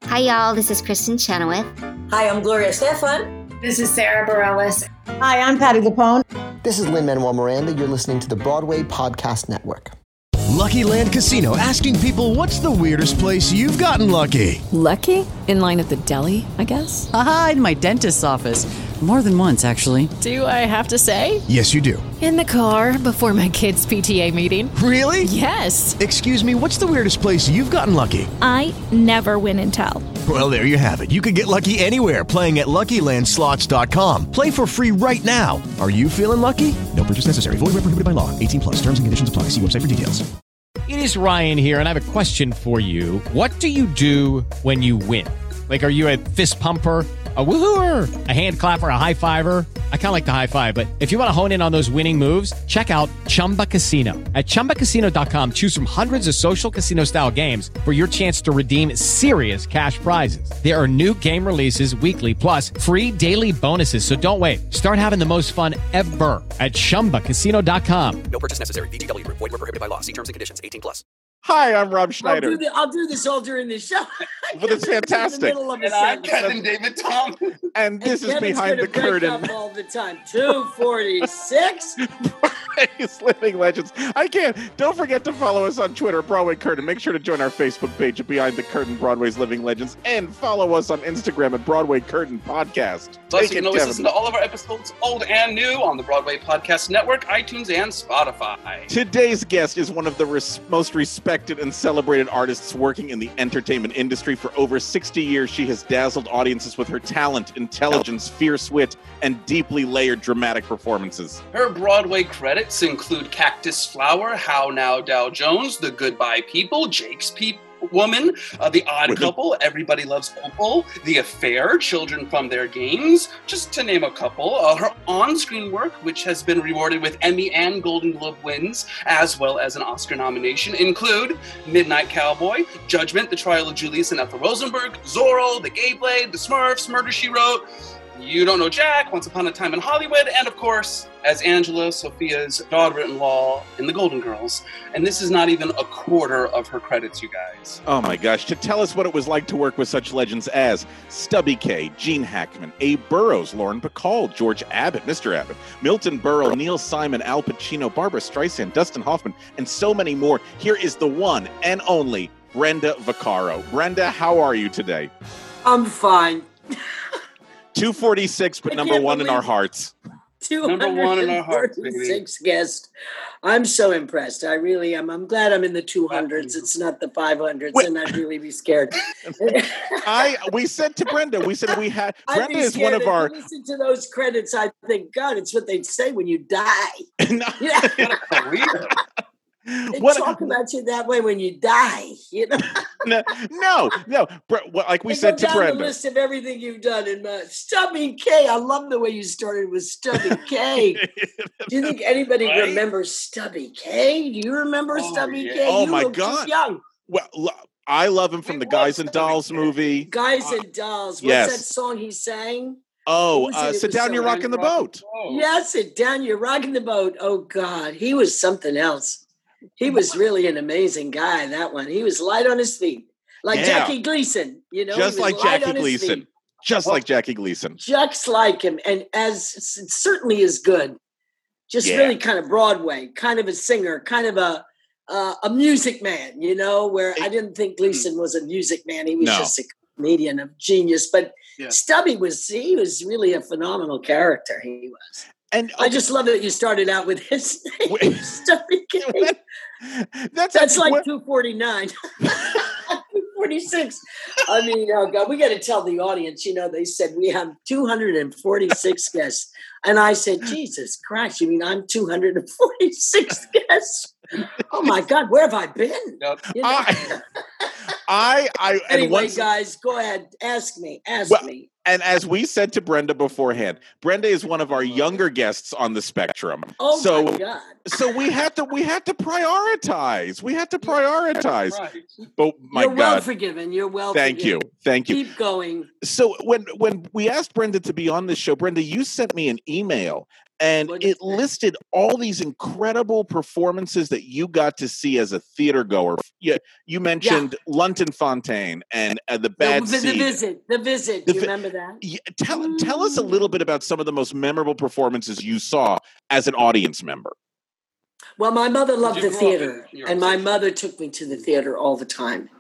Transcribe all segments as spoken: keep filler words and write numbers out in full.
Hi, y'all. This is Kristen Chenoweth. Hi, I'm Gloria Estefan. This is Sarah Bareilles. Hi, I'm Patti LuPone. This is Lin-Manuel Miranda. You're listening to the Broadway Podcast Network. Lucky Land Casino, asking people, what's the weirdest place you've gotten lucky? Lucky? In line at the deli, I guess? Aha, in my dentist's office. More than once, actually. Do I have to say? Yes, you do. In the car before my kids' P T A meeting. Really? Yes. Excuse me, what's the weirdest place you've gotten lucky? I never win and tell. Well, there you have it. You can get lucky anywhere, playing at Lucky Land Slots dot com. Play for free right now. Are you feeling lucky? No purchase necessary. Void where prohibited by law. eighteen plus. Terms and conditions apply. See website for details. It is Ryan here, and I have a question for you. What do you do when you win? Like, are you a fist pumper, a woohooer, a hand clapper, a high fiver? I kind of like the high five, but if you want to hone in on those winning moves, check out Chumba Casino. At chumba casino dot com, choose from hundreds of social casino-style games for your chance to redeem serious cash prizes. There are new game releases weekly, plus free daily bonuses. So don't wait. Start having the most fun ever at chumba casino dot com. No purchase necessary. V G W. Void where prohibited by law. See terms and conditions. eighteen plus. Hi, I'm Rob Schneider. I'll do, the, I'll do this all during the show. But it's fantastic. And I'm Kevin David Tom. And this and is Kevin's Behind the Curtain. Up all the time. two forty-six. Broadway's Living Legends. I can't. Don't forget to follow us on Twitter, Broadway Curtain. Make sure to join our Facebook page at Behind the Curtain, Broadway's Living Legends, and follow us on Instagram at Broadway Curtain Podcast. Plus, Take you can it, always Kevin. listen to all of our episodes, old and new, on the Broadway Podcast Network, iTunes, and Spotify. Today's guest is one of the res- most respected and celebrated artists working in the entertainment industry. For over sixty years, she has dazzled audiences with her talent, intelligence, fierce wit, and deeply layered dramatic performances. Her Broadway credits include Cactus Flower, How Now Dow Jones, The Goodbye People, Jake's People, Woman, uh, The Odd Women. Couple, Everybody Loves Opal, The Affair, Children from Their Games, just to name a couple. Uh, her on-screen work, which has been rewarded with Emmy and Golden Globe wins, as well as an Oscar nomination, include Midnight Cowboy, Judgment, The Trial of Julius and Ethel Rosenberg, Zorro, The Gay Blade, The Smurfs, Murder, She Wrote, You Don't Know Jack, Once Upon a Time in Hollywood, and of course, as Angela Sophia's daughter-in-law in The Golden Girls. And this is not even a quarter of her credits, you guys. Oh my gosh, to tell us what it was like to work with such legends as Stubby Kaye, Gene Hackman, Abe Burrows, Lauren Bacall, George Abbott, Mister Abbott, Milton Berle, Neil Simon, Al Pacino, Barbara Streisand, Dustin Hoffman, and so many more. Here is the one and only Brenda Vaccaro. Brenda, how are you today? I'm fine. two forty-six, but I number can't one in our believe- hearts. Number one in our hearts, baby. two forty-six guest. I'm so impressed. I really am. I'm glad I'm in the two hundreds. It's not the five hundreds, Wait. and I'd really be scared. I we said to Brenda, we said we had I'd Brenda be is one scared. of our. If you listen to those credits, I think, God, it's what they'd say when you die. No. Yeah. They What- talk about you that way when you die, you know. no, no, no. Bre- well, like we They said go to down Brenda. the list of everything you've done. And uh, Stubby Kaye, I love the way you started with Stubby Kaye. Do you think anybody Right? remembers Stubby Kaye? Do you remember Oh, Stubby yeah. Kaye? Oh, You my look too God. young. Well, lo- I love him from We the Guys love and Dolls Stubby Kaye. movie. Guys Uh, and Dolls. What's yes. that song he sang? Oh, What was it? uh, It sit was down, so you're rocking the Rock and boat. roll. Yes, sit down. You're rocking the boat. Oh, God. He was something else. He was really an amazing guy, that one. He was light on his feet. Like Yeah. Jackie Gleason. You know, Just he was like light Jackie on his Gleason. feet. Just like Jackie Gleason. Just like him. And as it certainly is good. Just Yeah. really kind of Broadway, kind of a singer, kind of a uh, a music man, you know, where I didn't think Gleason was a music man. He was No. just a comedian of genius. But Yeah. Stubby was, he was really a phenomenal character. He was. And I just love that you started out with his name, Wait. Stubby Kaye. that's That's like what- two forty-nine. two forty-six. I mean, oh God, we got to tell the audience, you know, they said we have two hundred forty-six guests. And I said, Jesus Christ, you mean I'm two hundred forty-six guests? Oh my God, where have I been? Yep. You know? I, I, I, and anyway, once, guys, go ahead. Ask me. Ask Well, me. and as we said to Brenda beforehand, Brenda is one of our younger guests on the spectrum. Oh so, my God. so we had to, we had to prioritize. We had to prioritize. Right. But my You're well God, forgiven. You're well thank you, forgiven. thank you. Keep going. So when when we asked Brenda to be on this show, Brenda, you sent me an email And What is it that? listed all these incredible performances that you got to see as a theater goer. You, you mentioned Lunton Fontaine and uh, the Bad the, the Seed. visit, the visit. The Do you vi- remember that? Yeah, tell tell us a little bit about some of the most memorable performances you saw as an audience member. Well, my mother loved you the grow up in theater, New York and my City? mother took me to the theater all the time.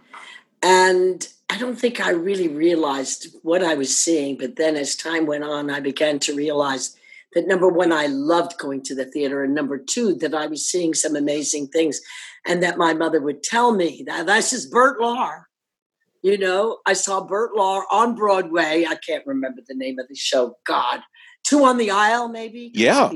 And I don't think I really realized what I was seeing. But then as time went on, I began to realize that number one, I loved going to the theater. And number two, that I was seeing some amazing things. And that my mother would tell me that that's just Bert Lahr. You know, I saw Bert Lahr on Broadway. I can't remember the name of the show. God, Two on the Aisle, maybe? Yeah.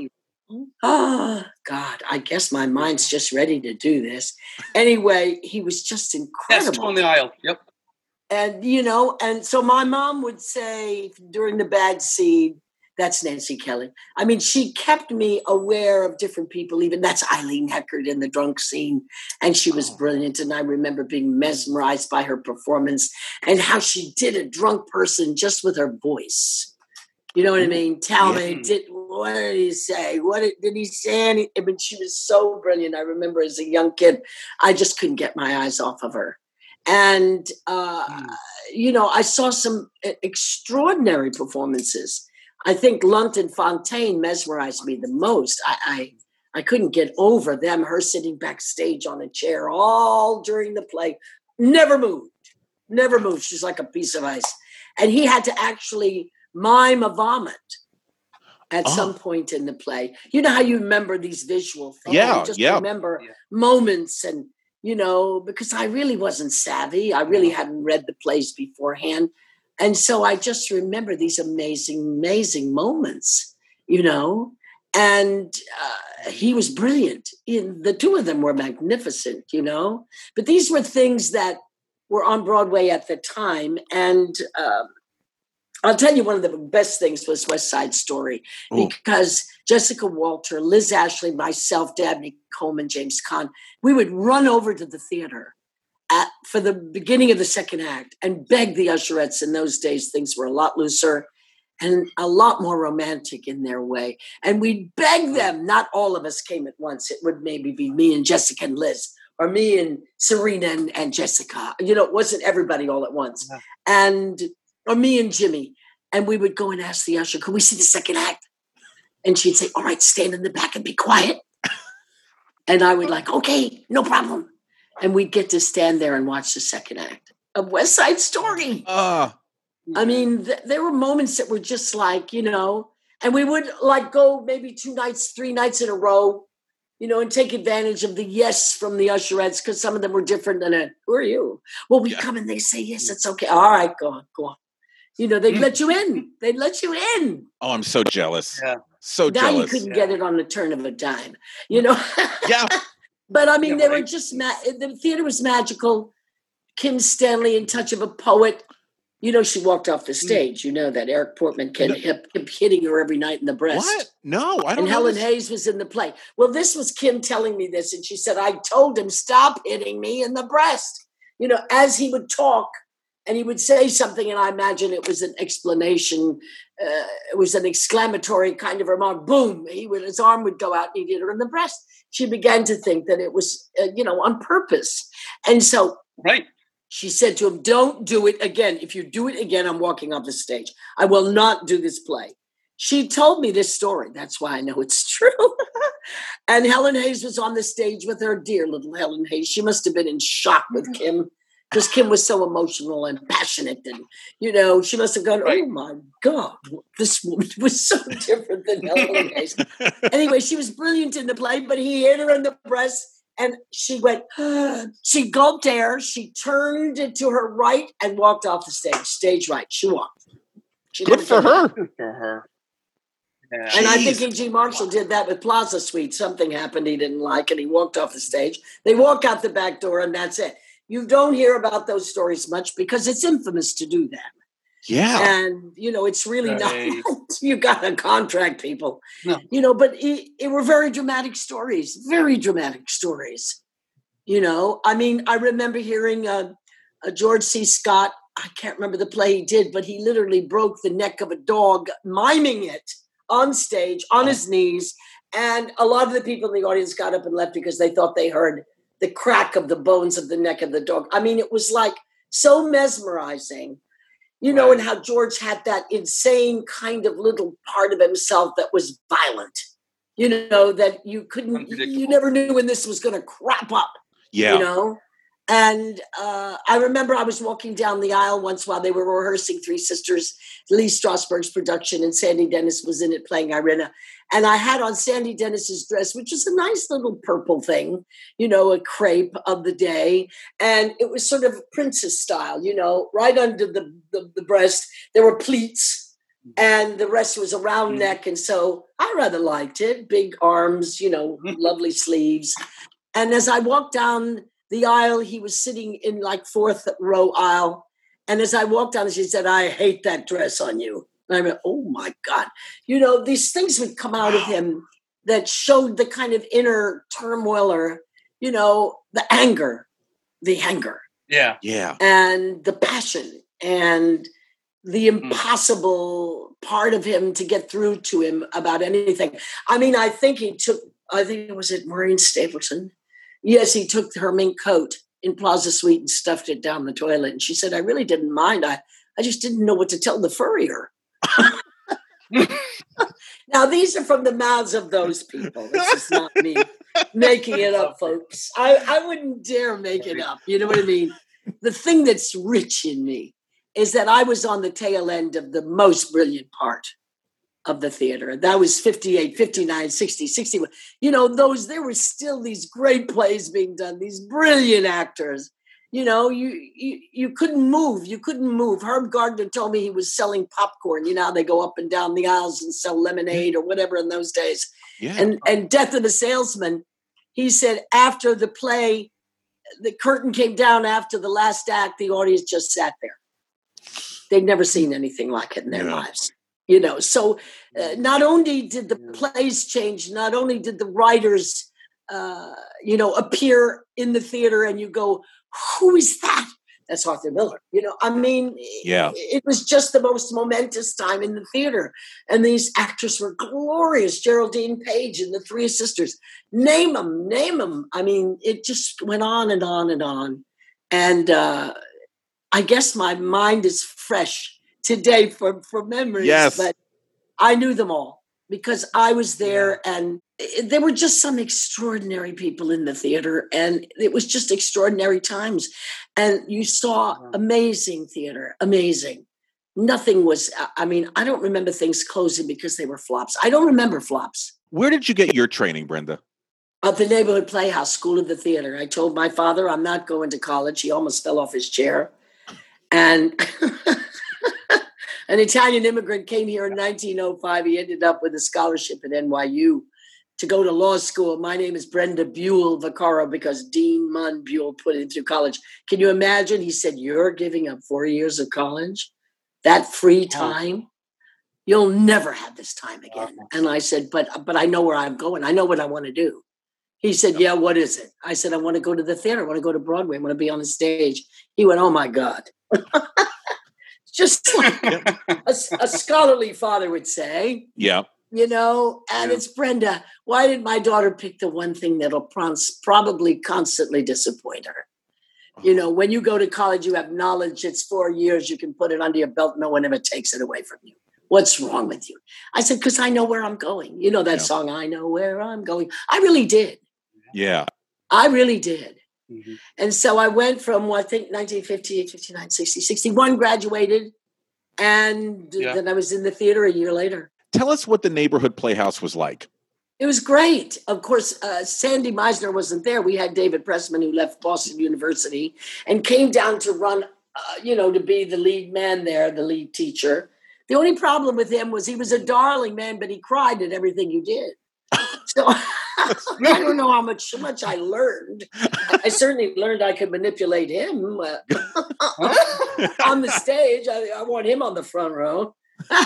Oh, God, I guess my mind's just ready to do this. Anyway, he was just incredible. Yes, Two on the Aisle. Yep. And, you know, and so my mom would say during the Bad Seed, that's Nancy Kelly. I mean, she kept me aware of different people. Even that's Eileen Heckert in the drunk scene. And she was brilliant. And I remember being mesmerized by her performance and how she did a drunk person just with her voice. You know what I mean? Tell Yeah. me, did, what did he say? What did, did he say? Any, I mean, she was so brilliant. I remember as a young kid, I just couldn't get my eyes off of her. And, uh, mm. you know, I saw some extraordinary performances. I think Lunton Fontaine mesmerized me the most. I, I I couldn't get over them, her sitting backstage on a chair all during the play. Never moved. Never moved. She's like a piece of ice. And he had to actually mime a vomit at oh. some point in the play. You know how you remember these visual things? Yeah, you just yeah. remember yeah. moments and, you know, because I really wasn't savvy. I really hadn't read the plays beforehand. And so I just remember these amazing, amazing moments, you know, and uh, he was brilliant. In, the two of them were magnificent, you know, but these were things that were on Broadway at the time. And uh, I'll tell you, one of the best things was West Side Story, Ooh. Because Jessica Walter, Liz Ashley, myself, Dabney Coleman, James Caan, we would run over to the theater At, for the beginning of the second act and beg the usherettes. In those days, things were a lot looser and a lot more romantic in their way. And we'd beg them. Not all of us came at once. It would maybe be me and Jessica and Liz, or me and Serena and, and Jessica. You know, it wasn't everybody all at once. Yeah. And, or me and Jimmy. And we would go and ask the usher, could we see the second act? And she'd say, all right, stand in the back and be quiet. And I would like, okay, no problem. And we'd get to stand there and watch the second act of West Side Story. Uh, I mean, th- there were moments that were just like, you know, and we would like go maybe two nights, three nights in a row, you know, and take advantage of the yes from the usherettes because some of them were different than a, who are you? Well, we yeah. come and they say, yes, it's okay. All right, go on, go on. You know, they'd let you in. They'd let you in. Oh, I'm so jealous. Yeah. So now jealous. You couldn't yeah. get it on the turn of a dime, you know? Yeah. But I mean, yeah, they right. were just, ma- the theater was magical. Kim Stanley in Touch of a Poet. You know, she walked off the stage. Mm. You know that Eric Portman kept, no. kept hitting her every night in the breast. What? No, I don't And know Helen this. Hayes was in the play. Well, this was Kim telling me this. And she said, I told him, stop hitting me in the breast. You know, as he would talk and he would say something, and I imagine it was an explanation. Uh, it was an exclamatory kind of remark. Boom. He would, his arm would go out and he'd hit her in the breast. She began to think that it was, uh, you know, on purpose. And so right. she said to him, don't do it again. If you do it again, I'm walking off the stage. I will not do this play. She told me this story. That's why I know it's true. And Helen Hayes was on the stage with her, dear little Helen Hayes. She must have been in shock with Kim because Kim was so emotional and passionate. And, you know, she must have gone, oh, my God, this woman was so different than Helen Hayes. Anyway, she was brilliant in the play, but he hit her in the breast. And she went, she gulped air. She turned to her right and walked off the stage. Stage right. She walked. She Good for her. Good for her. Yeah. And I think E G. Marshall did that with Plaza Suite. Something happened he didn't like, and he walked off the stage. They walk out the back door, and that's it. You don't hear about those stories much because it's infamous to do that. Yeah. And, you know, it's really right. not, you got to contract people, no. you know, but it, it were very dramatic stories, very dramatic stories. You know, I mean, I remember hearing uh, uh, George C. Scott, I can't remember the play he did, but he literally broke the neck of a dog, miming it on stage, on his knees. And a lot of the people in the audience got up and left because they thought they heard the crack of the bones of the neck of the dog. I mean, it was like so mesmerizing, you know, Right. and how George had that insane kind of little part of himself that was violent, you know, that you couldn't, you Unpredictable. never knew when this was going to crop up, Yeah. you know? And uh, I remember I was walking down the aisle once while they were rehearsing Three Sisters, Lee Strasberg's production, and Sandy Dennis was in it playing Irina. And I had on Sandy Dennis's dress, which was a nice little purple thing, you know, a crepe of the day. And it was sort of princess style, you know, right under the, the, the breast. There were pleats and the rest was a round Mhm. neck. And so I rather liked it. Big arms, you know, lovely sleeves. And as I walked down the aisle, he was sitting in like fourth row aisle. And as I walked down, she said, "I hate that dress on you." And I went, "Oh my God." You know, these things would come out of him that showed the kind of inner turmoil or, you know, the anger, the anger Yeah. Yeah. and the passion and the impossible part of him to get through to him about anything. I mean, I think he took, I think it was at Maureen Stapleton. Yes, he took her mink coat in Plaza Suite and stuffed it down the toilet. And she said, "I really didn't mind. I, I just didn't know what to tell the furrier." Now, these are from the mouths of those people. This is not me making it up, folks. I, I wouldn't dare make it up. You know what I mean? The thing that's rich in me is that I was on the tail end of the most brilliant part of the theater. That was fifty-eight, fifty-nine, sixty, sixty-one. You know, those, there were still these great plays being done, these brilliant actors. You know, you, you you couldn't move. You couldn't move. Herb Gardner told me he was selling popcorn. You know how they go up and down the aisles and sell lemonade or whatever in those days. Yeah. And and Death of a Salesman, he said after the play, the curtain came down after the last act, the audience just sat there. They'd never seen anything like it in their Yeah. lives. You know, so uh, not only did the plays change, not only did the writers, uh, you know, appear in the theater and you go, "Who is that?" That's Arthur Miller. You know, I mean, Yeah. it, it was just the most momentous time in the theater. And these actors were glorious. Geraldine Page and the Three Sisters. Name them, name them. I mean, it just went on and on and on. And uh, I guess my mind is fresh today for, for memories. Yes. But I knew them all because I was there, and it, there were just some extraordinary people in the theater, and it was just extraordinary times. And you saw amazing theater, amazing. Nothing was, I mean, I don't remember things closing because they were flops. I don't remember flops. Where did you get your training, Brenda? At the Neighborhood Playhouse, School of the Theater. I told my father I'm not going to college. He almost fell off his chair. And an Italian immigrant came here in nineteen oh five. He ended up with a scholarship at N Y U to go to law school. My name is Brenda Buell Vaccaro because Dean Munn Buell put him through college. Can you imagine? He said, "You're giving up four years of college? That free time? You'll never have this time again." And I said, but but I know where I'm going. I know what I want to do. He said, "Yeah, what is it?" I said, "I want to go to the theater. I want to go to Broadway. I want to be on the stage." He went, "Oh my God." Just like a, a scholarly father would say, Yeah. you know, and Yeah. it's Brenda. Why did my daughter pick the one thing that'll prons- probably constantly disappoint her? You know, when you go to college, you have knowledge. It's four years. You can put it under your belt. No one ever takes it away from you. What's wrong with you? I said, because I know where I'm going. You know that Yeah. song, "I Know Where I'm Going." I really did. Yeah. I really did. Mhm. And so I went from, well, I think, nineteen fifty-eight, fifty-nine, sixty, sixty-one, graduated. And Yeah. then I was in the theater a year later. Tell us what the Neighborhood Playhouse was like. It was great. Of course, uh, Sandy Meisner wasn't there. We had David Pressman, who left Boston University and came down to run, uh, you know, to be the lead man there, the lead teacher. The only problem with him was he was a darling man, but he cried at everything you did. So I don't know how much, how much I learned. I certainly learned I could manipulate him uh, on the stage. I, I want him on the front row.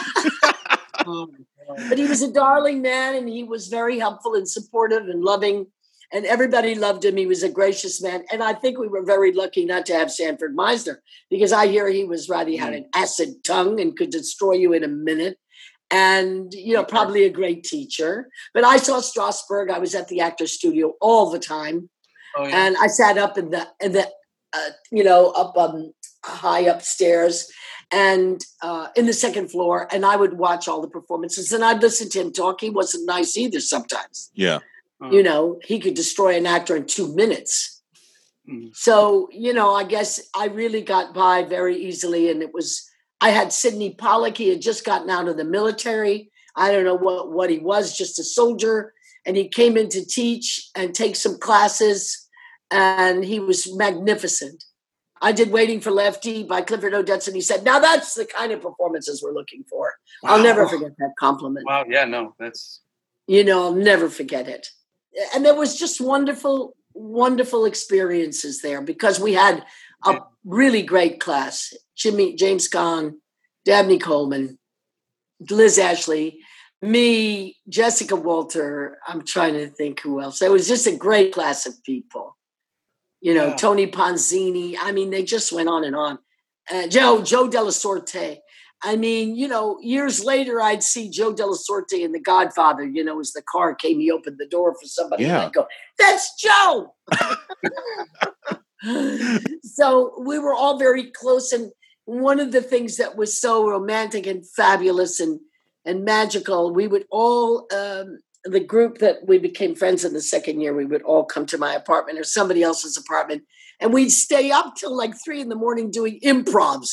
But he was a darling man, and he was very helpful and supportive and loving, and everybody loved him. He was a gracious man. And I think we were very lucky not to have Sanford Meisner, because I hear he was right. He had an acid tongue and could destroy you in a minute. and, you know, probably a great teacher. But I saw Strasberg. I was at the Actors Studio all the time. Oh, yeah. And I sat up in the, in the uh, you know, up um, high upstairs and uh, in the second floor. And I would watch all the performances. And I'd listen to him talk. He wasn't nice either sometimes. Yeah. You know, he could destroy an actor in two minutes. Mm. So, you know, I guess I really got by very easily. And it was, I had Sidney Pollack. He had just gotten out of the military. I don't know what, what he was, just a soldier. And he came in to teach and take some classes. And he was magnificent. I did Waiting for Lefty by Clifford Odets. And he said, now that's the kind of performances we're looking for. Wow. I'll never forget that compliment. Wow. Yeah, no, that's. You know, I'll never forget it. And there was just wonderful, wonderful experiences there because we had a yeah. really great class. Jimmy, James Caan, Dabney Coleman, Liz Ashley, me, Jessica Walter. I'm trying to think who else. It was just a great class of people. You know, yeah. Tony Ponzini. I mean, they just went on and on. Uh, Joe, Joe Della Sorte. I mean, you know, years later, I'd see Joe Della Sorte in The Godfather, you know, as the car came, he opened the door for somebody. Yeah. And I'd go, that's Joe. So we were all very close. And one of the things that was so romantic and fabulous and, and magical, we would all, um, the group that we became friends in the second year, we would all come to my apartment or somebody else's apartment. And we'd stay up till like three in the morning doing improvs.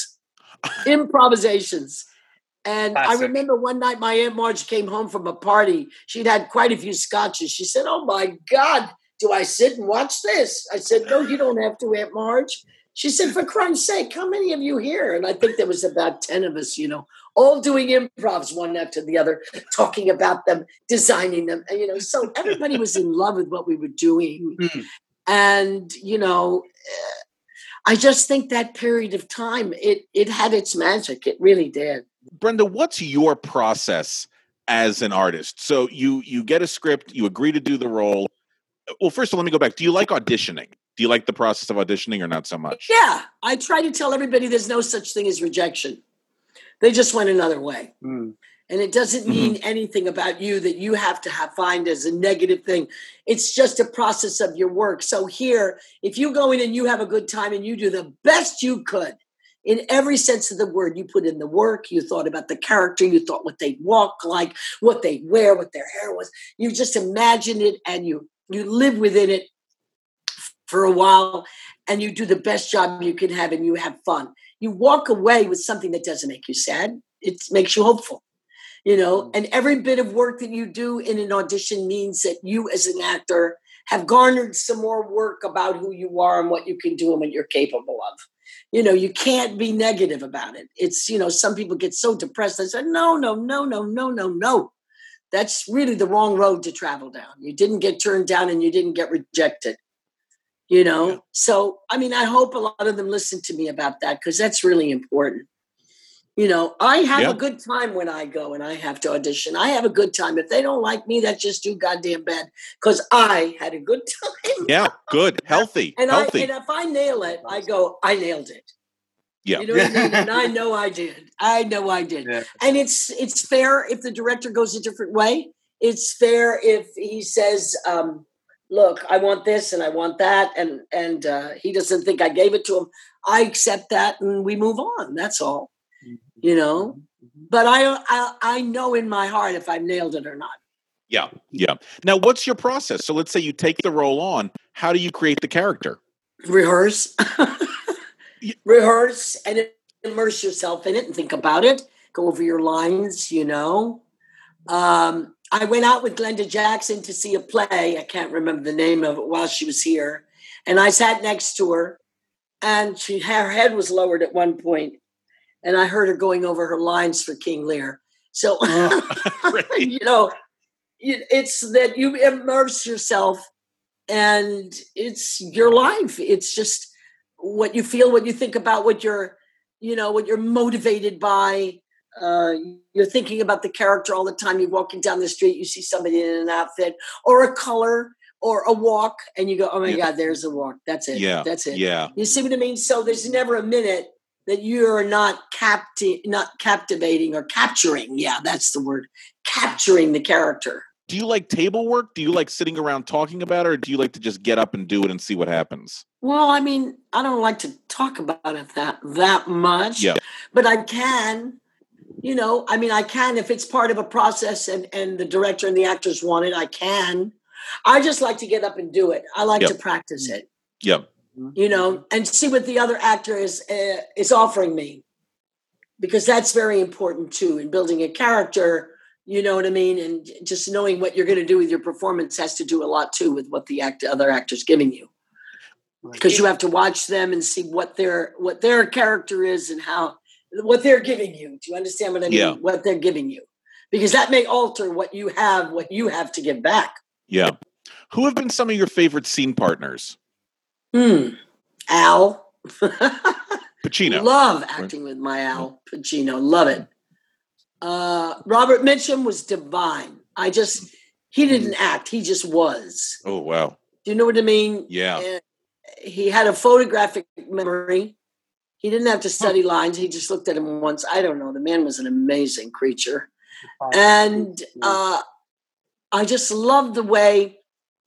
Improvisations. And Classic. I remember one night my Aunt Marge came home from a party. She'd had quite a few scotches. She said, oh my God, do I sit and watch this? I said, no, you don't have to, Aunt Marge. She said, for Christ's sake, how many of you here? And I think there was about ten of us, you know, all doing improvs one after the other, talking about them, designing them. And, you know, so everybody was in love with what we were doing. Mm. And, you know, uh, I just think that period of time, it it had its magic. It really did. Brenda, what's your process as an artist? So you you get a script, you agree to do the role. Well, first of all, let me go back. Do you like auditioning? Do you like the process of auditioning or not so much? Yeah. I try to tell everybody there's no such thing as rejection. They just went another way. Mm. And it doesn't mean mm-hmm. anything about you that you have to have find as a negative thing. It's just a process of your work. So here, if you go in and you have a good time and you do the best you could, in every sense of the word, you put in the work, you thought about the character, you thought what they'd walk like, what they'd wear, what their hair was. You just imagine it and you you live within it for a while and you do the best job you can have and you have fun. You walk away with something that doesn't make you sad. It makes you hopeful. You know, and every bit of work that you do in an audition means that you as an actor have garnered some more work about who you are and what you can do and what you're capable of. You know, you can't be negative about it. It's, you know, some people get so depressed. They say, no, no, no, no, no, no, no. That's really the wrong road to travel down. You didn't get turned down and you didn't get rejected. You know, yeah. So, I mean, I hope a lot of them listen to me about that because that's really important. You know, I have yeah. a good time when I go and I have to audition. I have a good time. If they don't like me, that's just too goddamn bad because I had a good time. Yeah, good, healthy, and healthy. I, and if I nail it, I go, I nailed it. Yeah. You know what I mean? And I know I did. I know I did. Yeah. And it's it's fair if the director goes a different way. It's fair if he says, um, look, I want this and I want that. And, and uh, he doesn't think I gave it to him. I accept that and we move on. That's all. You know, but I, I I know in my heart if I nailed it or not. Yeah, yeah. Now, what's your process? So let's say you take the role on. How do you create the character? Rehearse. Rehearse and immerse yourself in it and think about it. Go over your lines, you know. Um, I went out with Glenda Jackson to see a play. I can't remember the name of it while she was here. And I sat next to her and she her head was lowered at one point. And I heard her going over her lines for King Lear. So, you know, it's that you immerse yourself and it's your life. It's just what you feel, what you think about, what you're, you know, what you're motivated by. Uh, you're thinking about the character all the time. You're walking down the street, you see somebody in an outfit or a color or a walk and you go, oh my yeah. God, there's a walk. That's it. Yeah. That's it. Yeah. You see what I mean? So there's never a minute that you're not capti- not captivating or capturing. Yeah, that's the word. Capturing the character. Do you like table work? Do you like sitting around talking about it, or do you like to just get up and do it and see what happens? Well, I mean, I don't like to talk about it that that much. Yeah. But I can, you know, I mean, I can if it's part of a process and, and the director and the actors want it, I can. I just like to get up and do it. I like Yep. to practice it. Yep. You know, and see what the other actor is uh, is offering me, because that's very important too in building a character. You know what I mean, and just knowing what you're going to do with your performance has to do a lot too with what the act- other actor's giving you, because you have to watch them and see what their what their character is and how what they're giving you. Do you understand what I mean? Yeah. What they're giving you, because that may alter what you have, what you have to give back. Yeah. Who have been some of your favorite scene partners? Hmm. Al. Pacino. Love acting with my Al Pacino. Love it. Uh, Robert Mitchum was divine. I just, he didn't act. He just was. Oh, wow. Do you know what I mean? Yeah. Uh, he had a photographic memory. He didn't have to study lines. He just looked at him once. I don't know. The man was an amazing creature. And uh, I just loved the way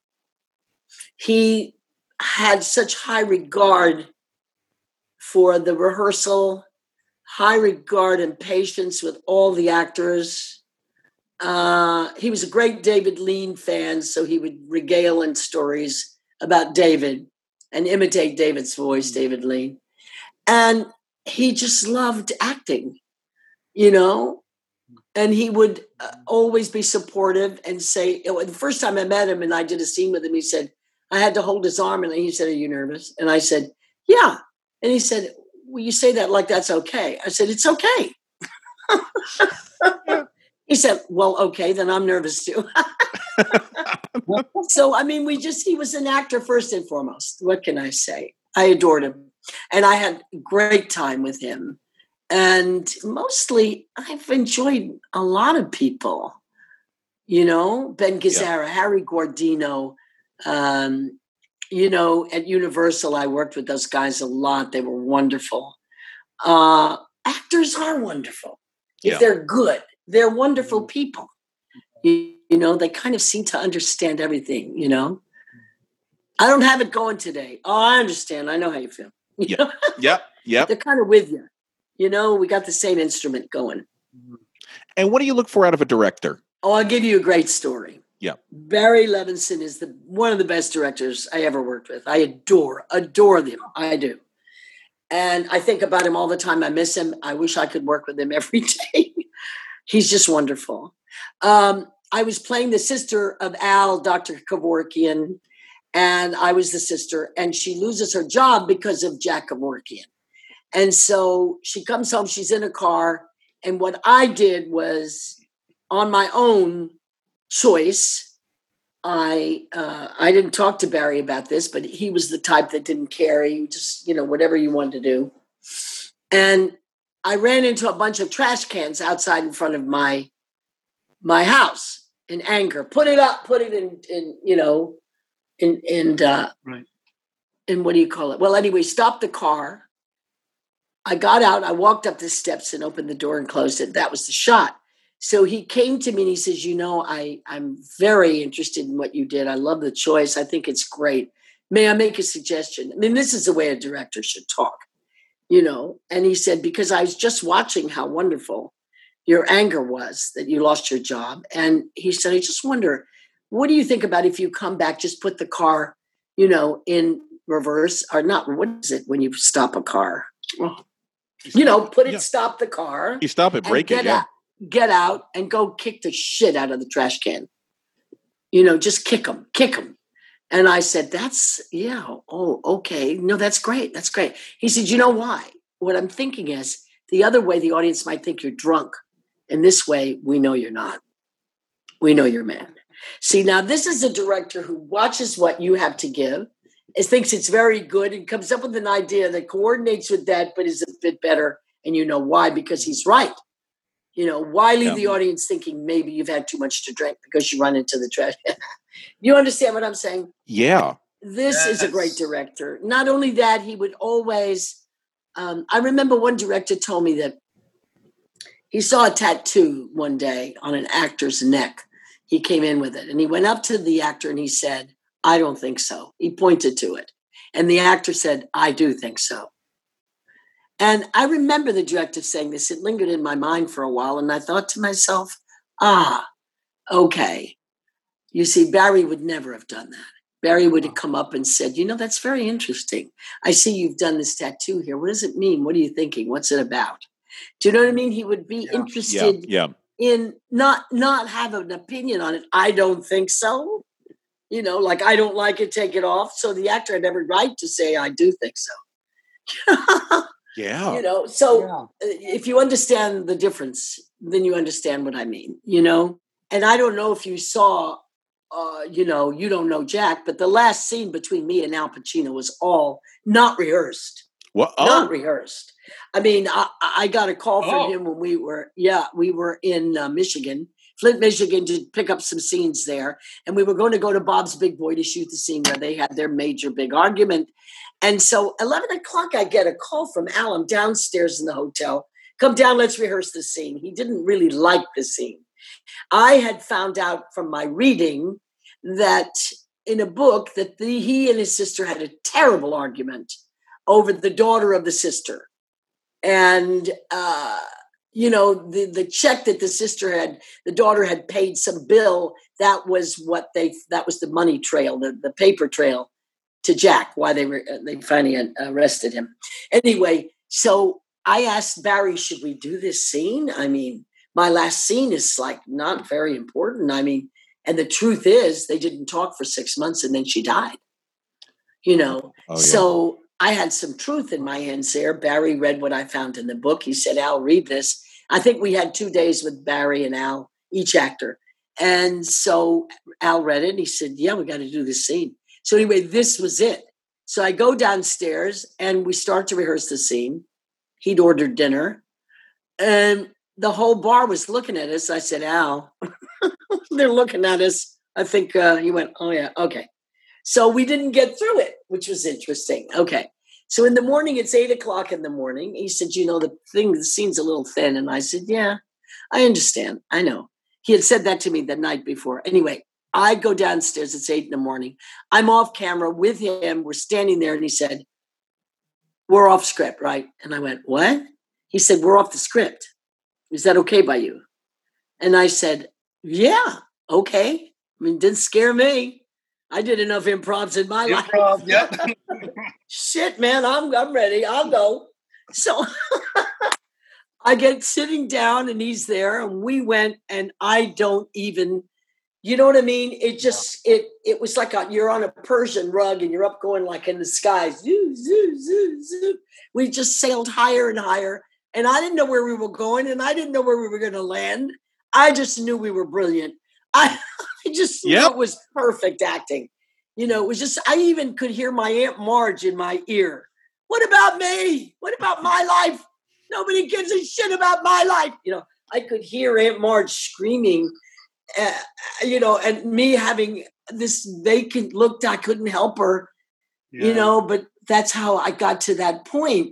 he had such high regard for the rehearsal, high regard and patience with all the actors. Uh, he was a great David Lean fan, so he would regale in stories about David and imitate David's voice, David Lean. And he just loved acting, you know, and he would uh, always be supportive and say, you know, the first time I met him and I did a scene with him, he said, I had to hold his arm and he said, are you nervous? And I said, yeah. And he said, well, you say that like that's okay. I said, it's okay. He said, well, okay, then I'm nervous too. So, I mean, we just, he was an actor first and foremost. What can I say? I adored him. And I had a great time with him. And mostly I've enjoyed a lot of people, you know, Ben Gazzara, yeah. Harry Guardino. Um, you know, at Universal, I worked with those guys a lot. They were wonderful. Uh, actors are wonderful. If yeah. they're good, they're wonderful people. You, you know, they kind of seem to understand everything, you know. I don't have it going today. Oh, I understand. I know how you feel. You yeah. Yep. Yep. They're kind of with you. You know, we got the same instrument going. And what do you look for out of a director? Oh, I'll give you a great story. Yeah. Barry Levinson is the one of the best directors I ever worked with. I adore, adore them. I do. And I think about him all the time. I miss him. I wish I could work with him every day. He's just wonderful. Um, I was playing the sister of Al, Doctor Kevorkian, and I was the sister, and she loses her job because of Jack Kevorkian. And so she comes home, she's in a car, and what I did was, on my own choice, I uh, I didn't talk to Barry about this, but he was the type that didn't care. He just, you know, whatever you wanted to do. And I ran into a bunch of trash cans outside in front of my my house in anger. Put it up, put it in, in you know, in, in, uh, right. in what do you call it? Well, anyway, stopped the car. I got out, I walked up the steps and opened the door and closed it. That was the shot. So he came to me and he says, you know, I, I'm very interested in what you did. I love the choice. I think it's great. May I make a suggestion? I mean, this is the way a director should talk, you know. And he said, because I was just watching how wonderful your anger was that you lost your job. And he said, I just wonder, what do you think about if you come back, just put the car, you know, in reverse or not? What is it when you stop a car? Oh. You know, put it, yeah. stop the car. You stop it, break it, yeah. Out, get out and go kick the shit out of the trash can. You know, just kick them, kick them. And I said, that's, yeah, oh, okay. No, that's great. That's great. He said, you know why? What I'm thinking is the other way the audience might think you're drunk. And this way, we know you're not. We know you're man. See, now this is a director who watches what you have to give, it thinks it's very good and comes up with an idea that coordinates with that, but is a bit better. And you know why? Because he's right. You know, why leave yeah. the audience thinking maybe you've had too much to drink because you run into the trash? You understand what I'm saying? Yeah. This yes. is a great director. Not only that, he would always Um, I remember one director told me that he saw a tattoo one day on an actor's neck. He came in with it and he went up to the actor and he said, I don't think so. He pointed to it. And the actor said, I do think so. And I remember the director saying this. It lingered in my mind for a while. And I thought to myself, ah, okay. You see, Barry would never have done that. Barry would have come up and said, you know, that's very interesting. I see you've done this tattoo here. What does it mean? What are you thinking? What's it about? Do you know what I mean? He would be Yeah. interested Yeah. in not not have an opinion on it. I don't think so. You know, like I don't like it, take it off. So the actor had every right to say, I do think so. Yeah. You know, so if you understand the difference, then you understand what I mean, you know? And I don't know if you saw, uh, you know, you don't know Jack, but the last scene between me and Al Pacino was all not rehearsed. What? Oh. Not rehearsed. I mean, I, I got a call from Oh. him when we were, yeah, we were in uh, Michigan, Flint, Michigan, to pick up some scenes there. And we were going to go to Bob's Big Boy to shoot the scene where they had their major big argument. And so eleven o'clock, I get a call from Al. I'm downstairs in the hotel. Come down, let's rehearse the scene. He didn't really like the scene. I had found out from my reading that in a book that the, he and his sister had a terrible argument over the daughter of the sister. And, uh, you know, the, the check that the sister had, the daughter had paid some bill. That was what they, that was the money trail, the, the paper trail to Jack, why they were, they finally arrested him. Anyway, so I asked Barry, should we do this scene? I mean, my last scene is like not very important. I mean, and the truth is they didn't talk for six months and then she died, you know? Oh, yeah. So I had some truth in my hands there. Barry read what I found in the book. He said, Al, read this. I think we had two days with Barry and Al, each actor. And so Al read it and he said, yeah, we got to do this scene. So anyway, this was it. So I go downstairs and we start to rehearse the scene. He'd ordered dinner and the whole bar was looking at us. I said, Al, they're looking at us. I think uh, he went, oh yeah, okay. So we didn't get through it, which was interesting. Okay. So in the morning, it's eight o'clock in the morning. He said, you know, the thing, the scene's a little thin. And I said, yeah, I understand. I know. He had said that to me the night before. Anyway, I go downstairs. It's eight in the morning. I'm off camera with him. We're standing there. And he said, we're off script, right? And I went, what? He said, we're off the script. Is that okay by you? And I said, yeah, okay. I mean, didn't scare me. I did enough improvs in my Improv, life. yeah. Shit, man, I'm I'm ready. I'll go. So I get sitting down and he's there and we went and I don't even, you know what I mean? It just, it it was like a, you're on a Persian rug and you're up going like in the sky. Zoo, zoo, zoo, zoo. We just sailed higher and higher and I didn't know where we were going and I didn't know where we were going to land. I just knew we were brilliant. I, I just knew Yep. it was perfect acting. You know, it was just, I even could hear my Aunt Marge in my ear. What about me? What about my life? Nobody gives a shit about my life. You know, I could hear Aunt Marge screaming, uh, you know, and me having this vacant look. I couldn't help her, you Yeah. know, but that's how I got to that point.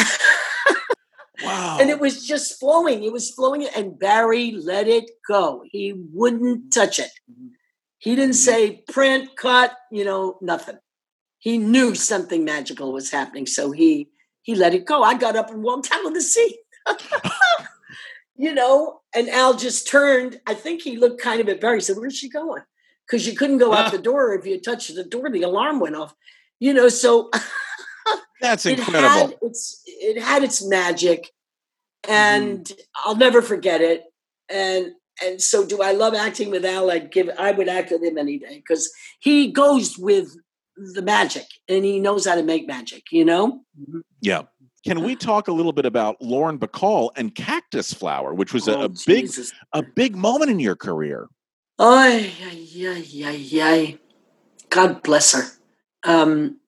Wow. And it was just flowing. It was flowing. And Barry let it go. He wouldn't touch it. He didn't say print, cut, you know, nothing. He knew something magical was happening. So he he let it go. I got up and walked out of the scene. You know, and Al just turned. I think he looked kind of at Barry. He said, where's she going? Because you couldn't go out the door. If you touched the door, the alarm went off. You know, so That's it incredible. had its it had its magic, and I'll never forget it. And and so, do I love acting with Al? I'd give I would act with him any day because he goes with the magic and he knows how to make magic. You know. Yeah. Can we talk a little bit about Lauren Bacall and Cactus Flower, which was a, Oh, a big Jesus. a big moment in your career? Ay, ay, ay, ay, ay. God bless her. Um,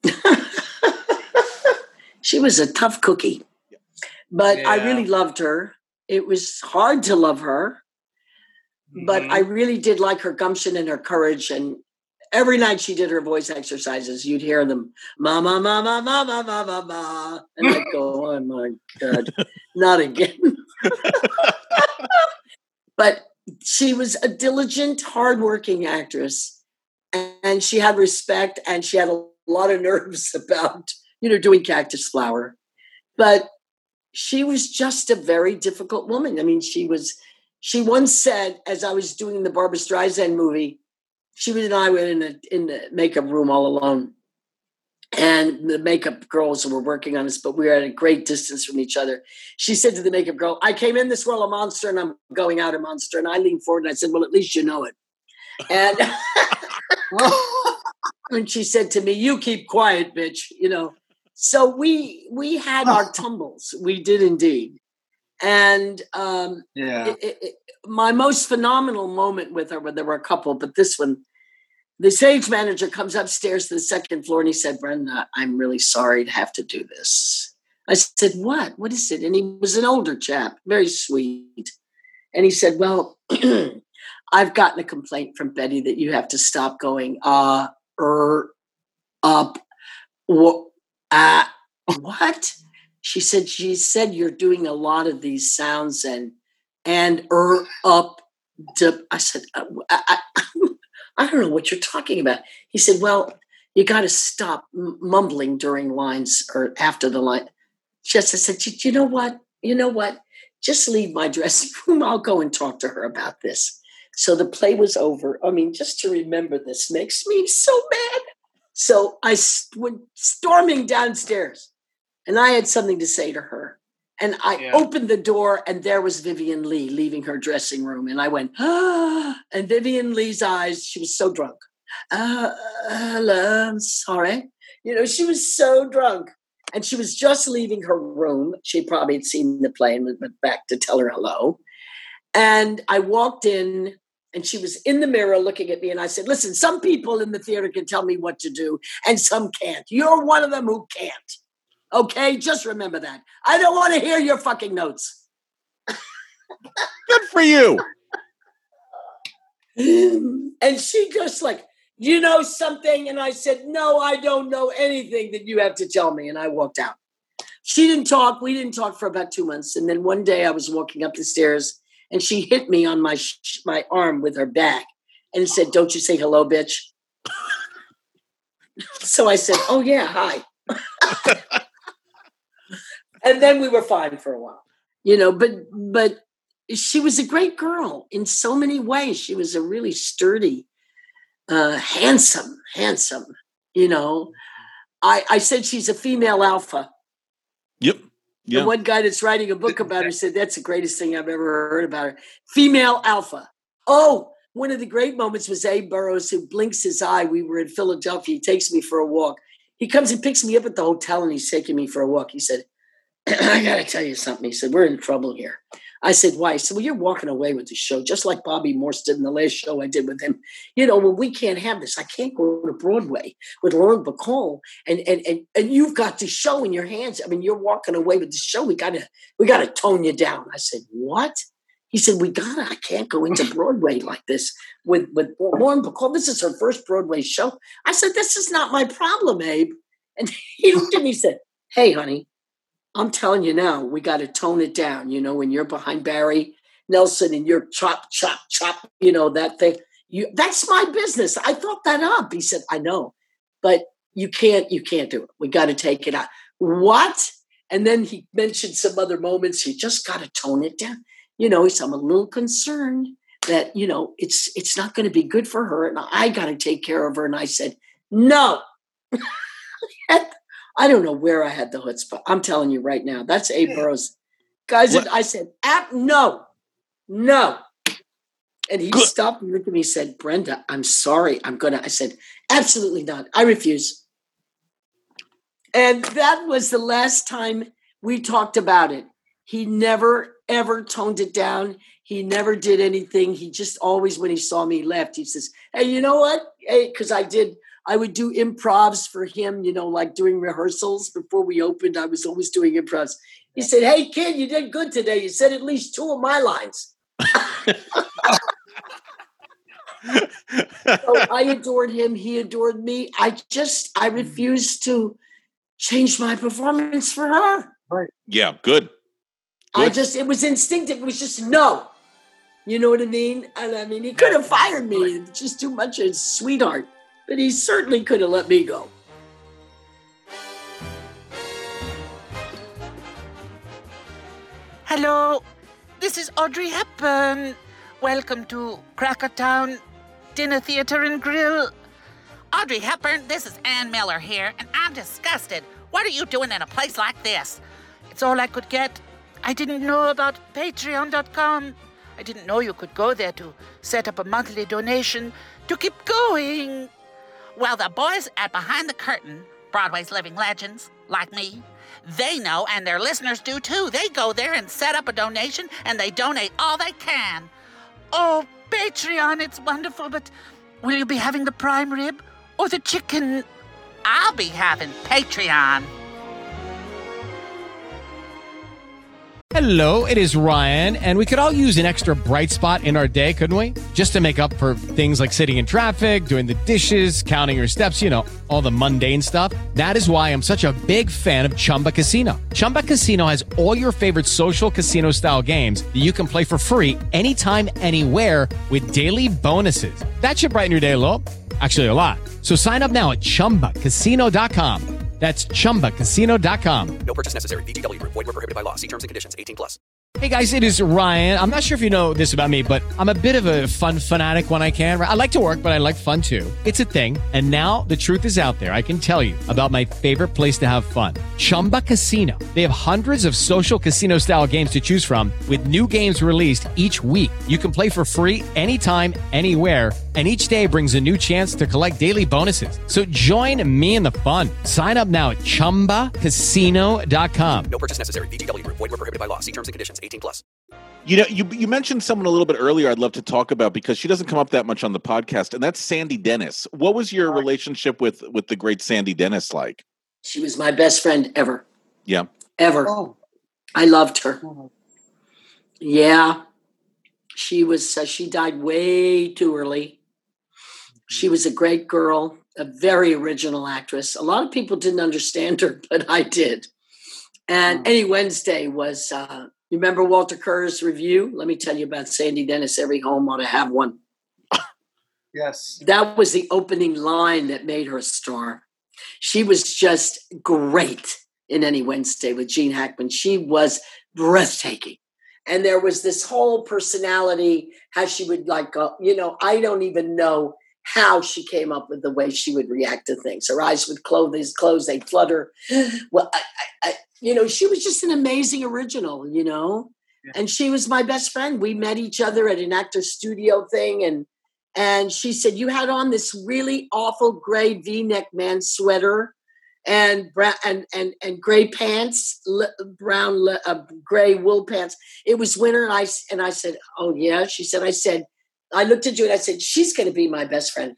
she was a tough cookie, but I Yeah. really loved her. It was hard to love her, but Mhm. I really did like her gumption and her courage. And every night she did her voice exercises, you'd hear them, ma, ma, ma, ma, ma, ma, ma, ma, ma. And I'd go, oh my God, not again. But she was a diligent, hardworking actress. And she had respect and she had a lot of nerves about, you know, doing Cactus Flower. But she was just a very difficult woman. I mean, she was, she once said, as I was doing the Barbra Streisand movie, she was and I were in, a, in the makeup room all alone. And the makeup girls were working on us, but we were at a great distance from each other. She said to the makeup girl, I came in this world a monster and I'm going out a monster. And I leaned forward and I said, well, at least you know it. And, and she said to me, you keep quiet, bitch, you know. So we we had our tumbles. We did indeed. And um, yeah. it, it, it, my most phenomenal moment with her, well, there were a couple, but this one, the stage manager comes upstairs to the second floor and he said, Brenda, I'm really sorry to have to do this. I said, what? What is it? And he was an older chap, very sweet. And he said, well, I've gotten a complaint from Betty that you have to stop going, uh, er, up, wh- uh, what? She said, she said, you're doing a lot of these sounds and, and, er, up, dip. I said, I, I, I don't know what you're talking about. He said, well, you got to stop m- mumbling during lines or after the line. Just, I said, you, you know what? You know what? Just leave my dressing room. I'll go and talk to her about this. So the play was over. I mean, just to remember this makes me so mad. So I st- went storming downstairs and I had something to say to her. And I yeah. opened the door and there was Vivian Lee leaving her dressing room. And I went, ah, and Vivian Lee's eyes, she was so drunk. Uh, hello, I'm sorry. You know, she was so drunk. And she was just leaving her room. She probably had seen the play and went back to tell her hello. And I walked in and she was in the mirror looking at me. And I said, listen, some people in the theater can tell me what to do and some can't. You're one of them who can't. Okay, just remember that. I don't want to hear your fucking notes. Good for you. And she just like, you know something? And I said, no, I don't know anything that you have to tell me. And I walked out. She didn't talk. We didn't talk for about two months. And then one day I was walking up the stairs and she hit me on my sh- my arm with her bag and said, don't you say hello, bitch. So I said, oh, yeah, hi. And then we were fine for a while, you know, but but she was a great girl in so many ways. She was a really sturdy, uh, handsome, handsome, you know. I, I said she's a female alpha. Yep. Yeah. The one guy that's writing a book about her said that's the greatest thing I've ever heard about her. Female alpha. Oh, one of the great moments was Abe Burrows, who blinks his eye. We were in Philadelphia. He takes me for a walk. He comes and picks me up at the hotel and he's taking me for a walk. He said, I got to tell you something. He said, we're in trouble here. I said, why? He said, well, you're walking away with the show, just like Bobby Morse did in the last show I did with him. You know, well, we can't have this. I can't go to Broadway with Lauren Bacall and and and and you've got the show in your hands. I mean, you're walking away with the show. We gotta we gotta tone you down. I said, what? He said, we gotta, I can't go into Broadway like this with, with Lauren Bacall. This is her first Broadway show. I said, this is not my problem, Abe. And he looked at me and said, hey, honey, I'm telling you now, we got to tone it down. You know, when you're behind Barry Nelson and you're chop, chop, chop, you know, that thing, you, that's my business. I thought that up. He said, I know, but you can't, you can't do it. We got to take it out. What? And then he mentioned some other moments. You just got to tone it down. You know, he said, I'm a little concerned that, you know, it's, it's not going to be good for her. And I got to take care of her. And I said, no. I don't know where I had the chutzpah. I'm telling you right now, that's Abe Burrows. Guys, what? I said, App, no, no. And he Good. stopped and looked at me and said, Brenda, I'm sorry. I'm going to, I said, absolutely not. I refuse. And that was the last time we talked about it. He never, ever toned it down. He never did anything. He just always, when he saw me, left. He says, hey, you know what? Hey, because I did, I would do improvs for him, you know, like doing rehearsals before we opened. I was always doing improvs. He said, hey, kid, you did good today. You said at least two of my lines. So I adored him. He adored me. I just, I refused to change my performance for her. Right. Yeah, good. good. I just, it was instinctive. It was just no. You know what I mean? And I mean, he could have fired me. It's just too much of a sweetheart. But he certainly could have let me go. Hello, this is Audrey Hepburn. Welcome to Crackertown Dinner Theater and Grill. Audrey Hepburn, this is Ann Miller here, and I'm disgusted. What are you doing in a place like this? It's all I could get. I didn't know about patreon dot com. I didn't know you could go there to set up a monthly donation to keep going. Well, the boys at Behind the Curtain, Broadway's living legends, like me, they know, and their listeners do too. They go there and set up a donation, and they donate all they can. Oh, Patreon, it's wonderful, but will you be having the prime rib or the chicken? I'll be having Patreon. Hello, it is Ryan, and we could all use an extra bright spot in our day, couldn't we? Just to make up for things like sitting in traffic, doing the dishes, counting your steps, you know, all the mundane stuff. That is why I'm such a big fan of Chumba Casino. Chumba Casino has all your favorite social casino-style games that you can play for free anytime, anywhere with daily bonuses. That should brighten your day a little. Actually, a lot. So sign up now at chumba casino dot com. That's chumba casino dot com. No purchase necessary. V G W Group. Void where prohibited by law. See terms and conditions. eighteen plus. Hey guys, it is Ryan. I'm not sure if you know this about me, but I'm a bit of a fun fanatic when I can. I like to work, but I like fun too. It's a thing. And now the truth is out there. I can tell you about my favorite place to have fun. Chumba Casino. They have hundreds of social casino style games to choose from with new games released each week. You can play for free anytime, anywhere. And each day brings a new chance to collect daily bonuses. So join me in the fun. Sign up now at chumba casino dot com. No purchase necessary. V G W Group. Void where prohibited by law. See terms and conditions. eighteen plus. You know, you you mentioned someone a little bit earlier I'd love to talk about because she doesn't come up that much on the podcast, and that's Sandy Dennis. What was your relationship with with the great Sandy Dennis like? She was my best friend ever. Yeah. Ever. Oh. I loved her. Yeah. She was, uh, she died way too early. She was a great girl, a very original actress. A lot of people didn't understand her, but I did. And Any Wednesday was, uh, you remember Walter Kerr's review? Let me tell you about Sandy Dennis. Every home ought to have one. Yes. That was the opening line that made her a star. She was just great in Any Wednesday with Gene Hackman. She was breathtaking. And there was this whole personality, how she would like, uh, you know, I don't even know how she came up with the way she would react to things. Her eyes would close, close, they'd flutter. Well, I, I, I, you know, she was just an amazing original, you know, yeah. And she was my best friend. We met each other at an actor studio thing. And, and she said, you had on this really awful gray V-neck man sweater and brown and, and, and gray pants, brown, uh, gray wool pants. It was winter. And I, and I said, oh yeah. She said, I said, I looked at you and I said, she's going to be my best friend.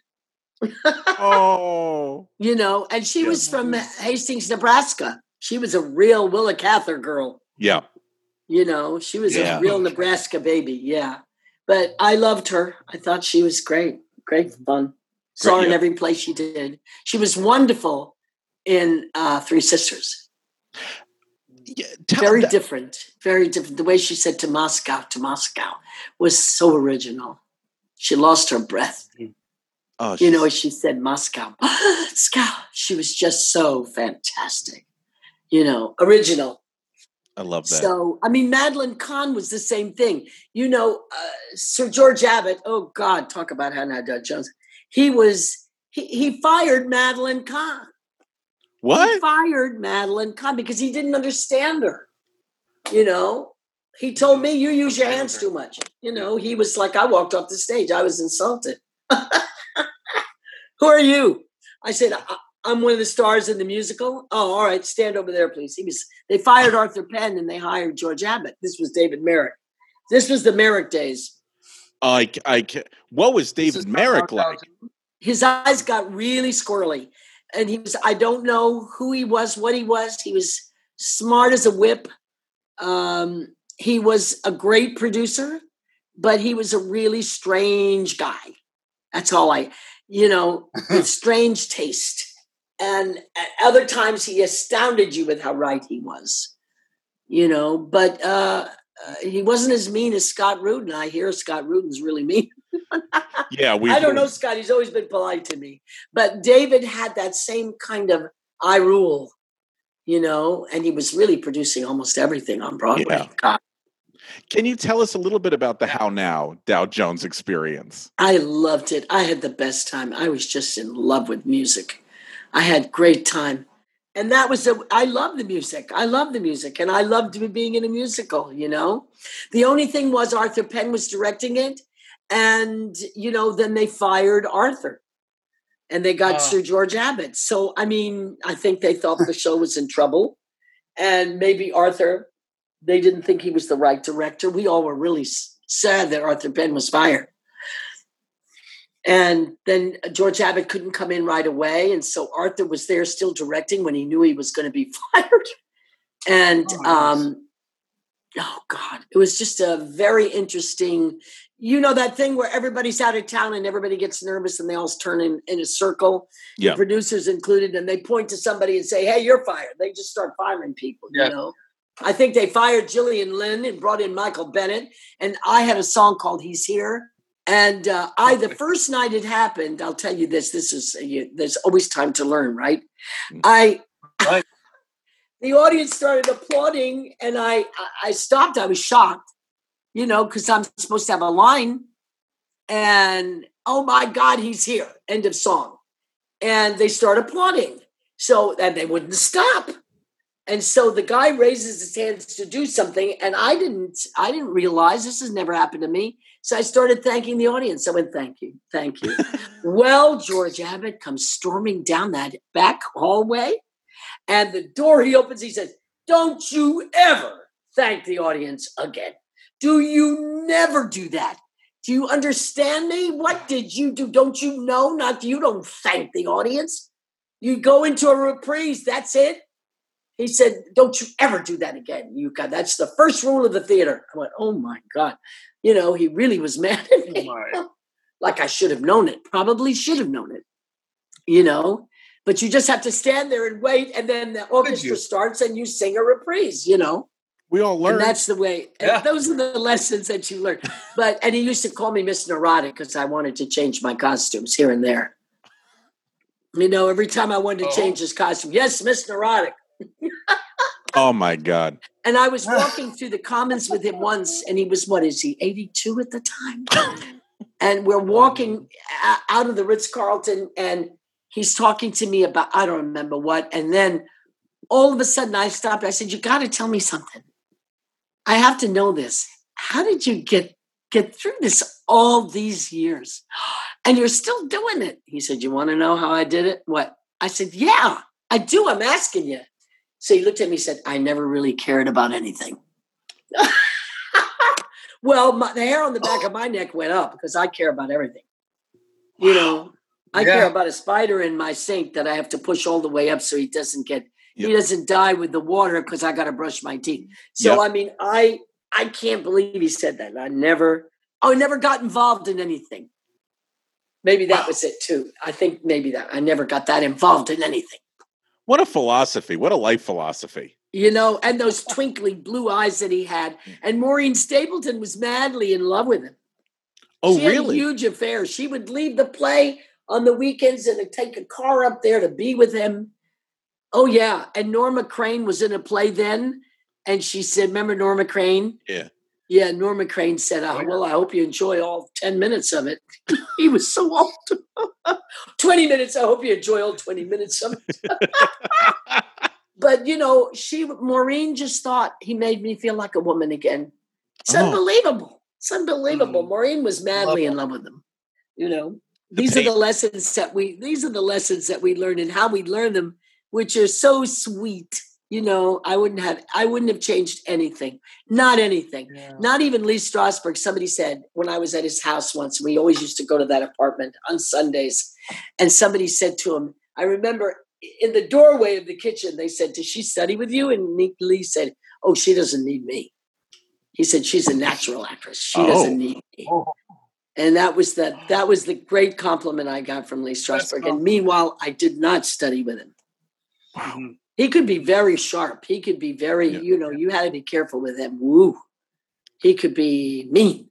Oh, you know, and she yeah. was from Hastings, Nebraska. She was a real Willa Cather girl. Yeah. You know, she was yeah. a real Nebraska baby. Yeah. But I loved her. I thought she was great. Great fun. Saw her in every play she did. She was wonderful in uh, Three Sisters. Yeah, very different. Very different. The way she said to Moscow, to Moscow was so original. She lost her breath. Oh, you know, she said, Moscow, Moscow. She was just so fantastic. You know, original. I love that. So, I mean, Madeline Kahn was the same thing. You know, uh, Sir George Abbott, oh God, talk about Hannah Dud Jones. He was, he, he fired Madeline Kahn. What? He fired Madeline Kahn because he didn't understand her. You know, he told me, you use your hands too much. You know, he was like, I walked off the stage. I was insulted. Who are you? I said, I- I'm one of the stars in the musical. Oh, all right. Stand over there, please. He was, they fired Arthur Penn and they hired George Abbott. This was David Merrick. This was the Merrick days. I, I, what was David Merrick like? His eyes got really squirrely. And he was, I don't know who he was, what he was. He was smart as a whip. Um, he was a great producer, but he was a really strange guy. That's all I, you know, with strange taste. And at other times he astounded you with how right he was, you know, but uh, uh, he wasn't as mean as Scott Rudin. I hear Scott Rudin's really mean. Yeah, we. I don't know, Scott. He's always been polite to me. But David had that same kind of I rule, you know, and he was really producing almost everything on Broadway. Yeah. God. Can you tell us a little bit about the How Now Dow Jones experience? I loved it. I had the best time. I was just in love with music. I had great time. And that was, a, I love the music. I love the music. And I loved being in a musical, you know. The only thing was Arthur Penn was directing it. And, you know, then they fired Arthur. And they got uh. Sir George Abbott. So, I mean, I think they thought the show was in trouble. And maybe Arthur, they didn't think he was the right director. We all were really sad that Arthur Penn was fired. And then George Abbott couldn't come in right away. And so Arthur was there still directing when he knew he was going to be fired. And, oh, um, oh God, it was just a very interesting, you know, that thing where everybody's out of town and everybody gets nervous and they all turn in, in a circle, yeah. the producers included, and they point to somebody and say, hey, you're fired. They just start firing people, yeah. you know. I think they fired Gillian Lynn and brought in Michael Bennett. And I had a song called He's Here. And uh, I, the first night it happened, I'll tell you this, this is, uh, you, there's always time to learn, right? I, right. The audience started applauding and I, I stopped. I was shocked, you know, because I'm supposed to have a line and, oh my God, he's here. End of song. And they start applauding. So, and they wouldn't stop. And so the guy raises his hands to do something. And I didn't, I didn't realize this has never happened to me. So I started thanking the audience. I went, thank you, thank you. Well, George Abbott comes storming down that back hallway. And the door he opens, he says, don't you ever thank the audience again. Do you never do that? Do you understand me? What did you do? Don't you know? Not you don't thank the audience. You go into a reprise. That's it. He said, don't you ever do that again. You got, that's the first rule of the theater. I went, oh my God. You know, he really was mad at me. Oh like I should have known it. Probably should have known it. You know, but you just have to stand there and wait. And then the orchestra starts and you sing a reprise, you know. We all learn. And that's the way. Yeah. Those are the lessons that you learn. But, and he used to call me Miss Neurotic because I wanted to change my costumes here and there. You know, every time I wanted to oh. change his costume. Yes, Miss Neurotic. Oh my God. And I was walking through the Commons with him once, and he was, what is he, eighty-two at the time? And we're walking out of the Ritz-Carlton, and he's talking to me about, I don't remember what. And then all of a sudden I stopped. I said, you got to tell me something. I have to know this. How did you get, get through this all these years? And you're still doing it. He said, you want to know how I did it? What? I said, yeah, I do. I'm asking you. So he looked at me and said, I never really cared about anything. Well, my, the hair on the back of my neck went up because I care about everything. You know, I yeah. care about a spider in my sink that I have to push all the way up so he doesn't get, yep. he doesn't die with the water because I got to brush my teeth. So, yep. I mean, I I can't believe he said that. I never, I never got involved in anything. Maybe that was it too. I think maybe that I never got that involved in anything. What a philosophy. What a life philosophy. You know, and those twinkly blue eyes that he had. And Maureen Stapleton was madly in love with him. Oh, she really? Had a huge affair. She would leave the play on the weekends and take a car up there to be with him. Oh, yeah. And Norma Crane was in a play then. And she said, remember Norma Crane? Yeah. Yeah, Norma Crane said, oh, well, I hope you enjoy all ten minutes of it. He was so old. twenty minutes. I hope you enjoy all twenty minutes of it. But, you know, she, Maureen just thought he made me feel like a woman again. It's oh. unbelievable. It's unbelievable. Mm. Maureen was madly love in love with him. You know, the these pain. are the lessons that we, these are the lessons that we learn and how we learn them, which are so sweet. You know, I wouldn't have, I wouldn't have changed anything. Not anything. Yeah. Not even Lee Strasberg. Somebody said when I was at his house once, we always used to go to that apartment on Sundays. And somebody said to him, I remember in the doorway of the kitchen, they said, does she study with you? And Lee said, oh, she doesn't need me. He said, she's a natural actress. She oh. doesn't need me. Oh. And that was the, that was the great compliment I got from Lee Strasberg. And meanwhile, I did not study with him. Wow. He could be very sharp. He could be very, yeah. you know, you had to be careful with him. Woo. He could be mean.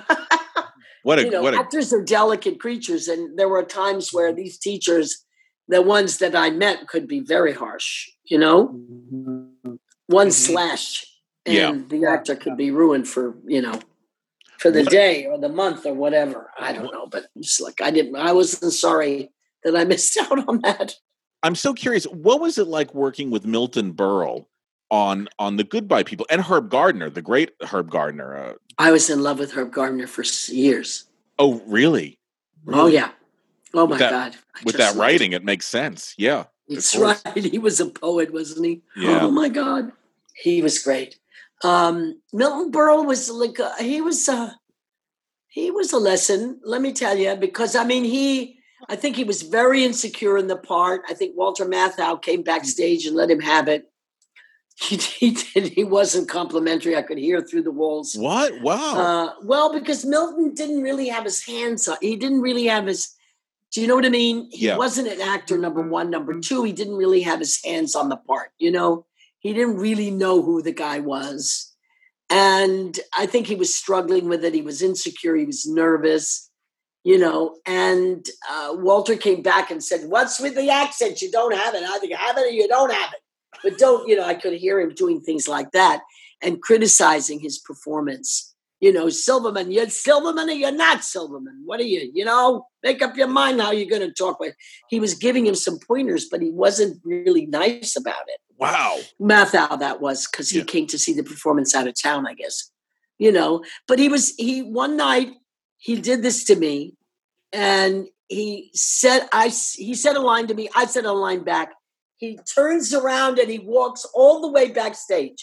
What a, you know, what a... actors are delicate creatures. And there were times where these teachers, the ones that I met, could be very harsh, you know? Mm-hmm. One mm-hmm. slash and yeah. the actor could be ruined for, you know, for the what? day or the month or whatever. I don't know. But it's like, I didn't, I wasn't sorry that I missed out on that. I'm so curious. What was it like working with Milton Berle on on The Goodbye People and Herb Gardner, the great Herb Gardner? Uh, I was in love with Herb Gardner for years. Oh, really? really? Oh, yeah. Oh, my with that, God. I with that writing, it. it makes sense. Yeah. It's right. He was a poet, wasn't he? Yeah. Oh, my God. He was great. Um, Milton Berle was like, a, he was a, he was a lesson, let me tell you, because, I mean, he... I think he was very insecure in the part. I think Walter Matthau came backstage and let him have it. He, he did. He wasn't complimentary. I could hear through the walls. What? Wow. Uh, well, because Milton didn't really have his hands on. He didn't really have his. Do you know what I mean? He yeah. wasn't an actor. Number one. Number two. He didn't really have his hands on the part. You know, he didn't really know who the guy was, and I think he was struggling with it. He was insecure. He was nervous. You know, and uh, Walter came back and said, "What's with the accent? You don't have it. Either you have it or you don't have it." But don't, you know, I could hear him doing things like that and criticizing his performance. You know, Silverman, you're Silverman or you're not Silverman. What are you? You know, make up your mind how you're going to talk with. He was giving him some pointers, but he wasn't really nice about it. Wow. Matthau, that was, because he yeah. came to see the performance out of town, I guess. You know, but he was, he, one night, he did this to me, and he said, I, he said a line to me. I said a line back. He turns around and he walks all the way backstage,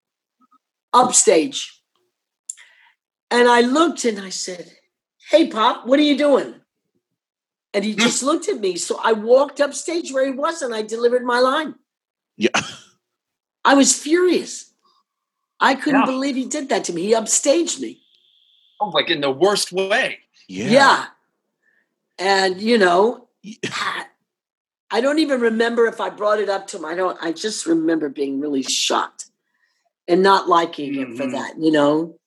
upstage. And I looked and I said, "Hey, Pop, what are you doing?" And he just looked at me. So I walked upstage where he was and I delivered my line. Yeah. I was furious. I couldn't yeah. believe he did that to me. He upstaged me. Oh, like in the worst way. Yeah. Yeah. And, you know, I don't even remember if I brought it up to him. I don't, I just remember being really shocked and not liking mm-hmm. him for that, you know.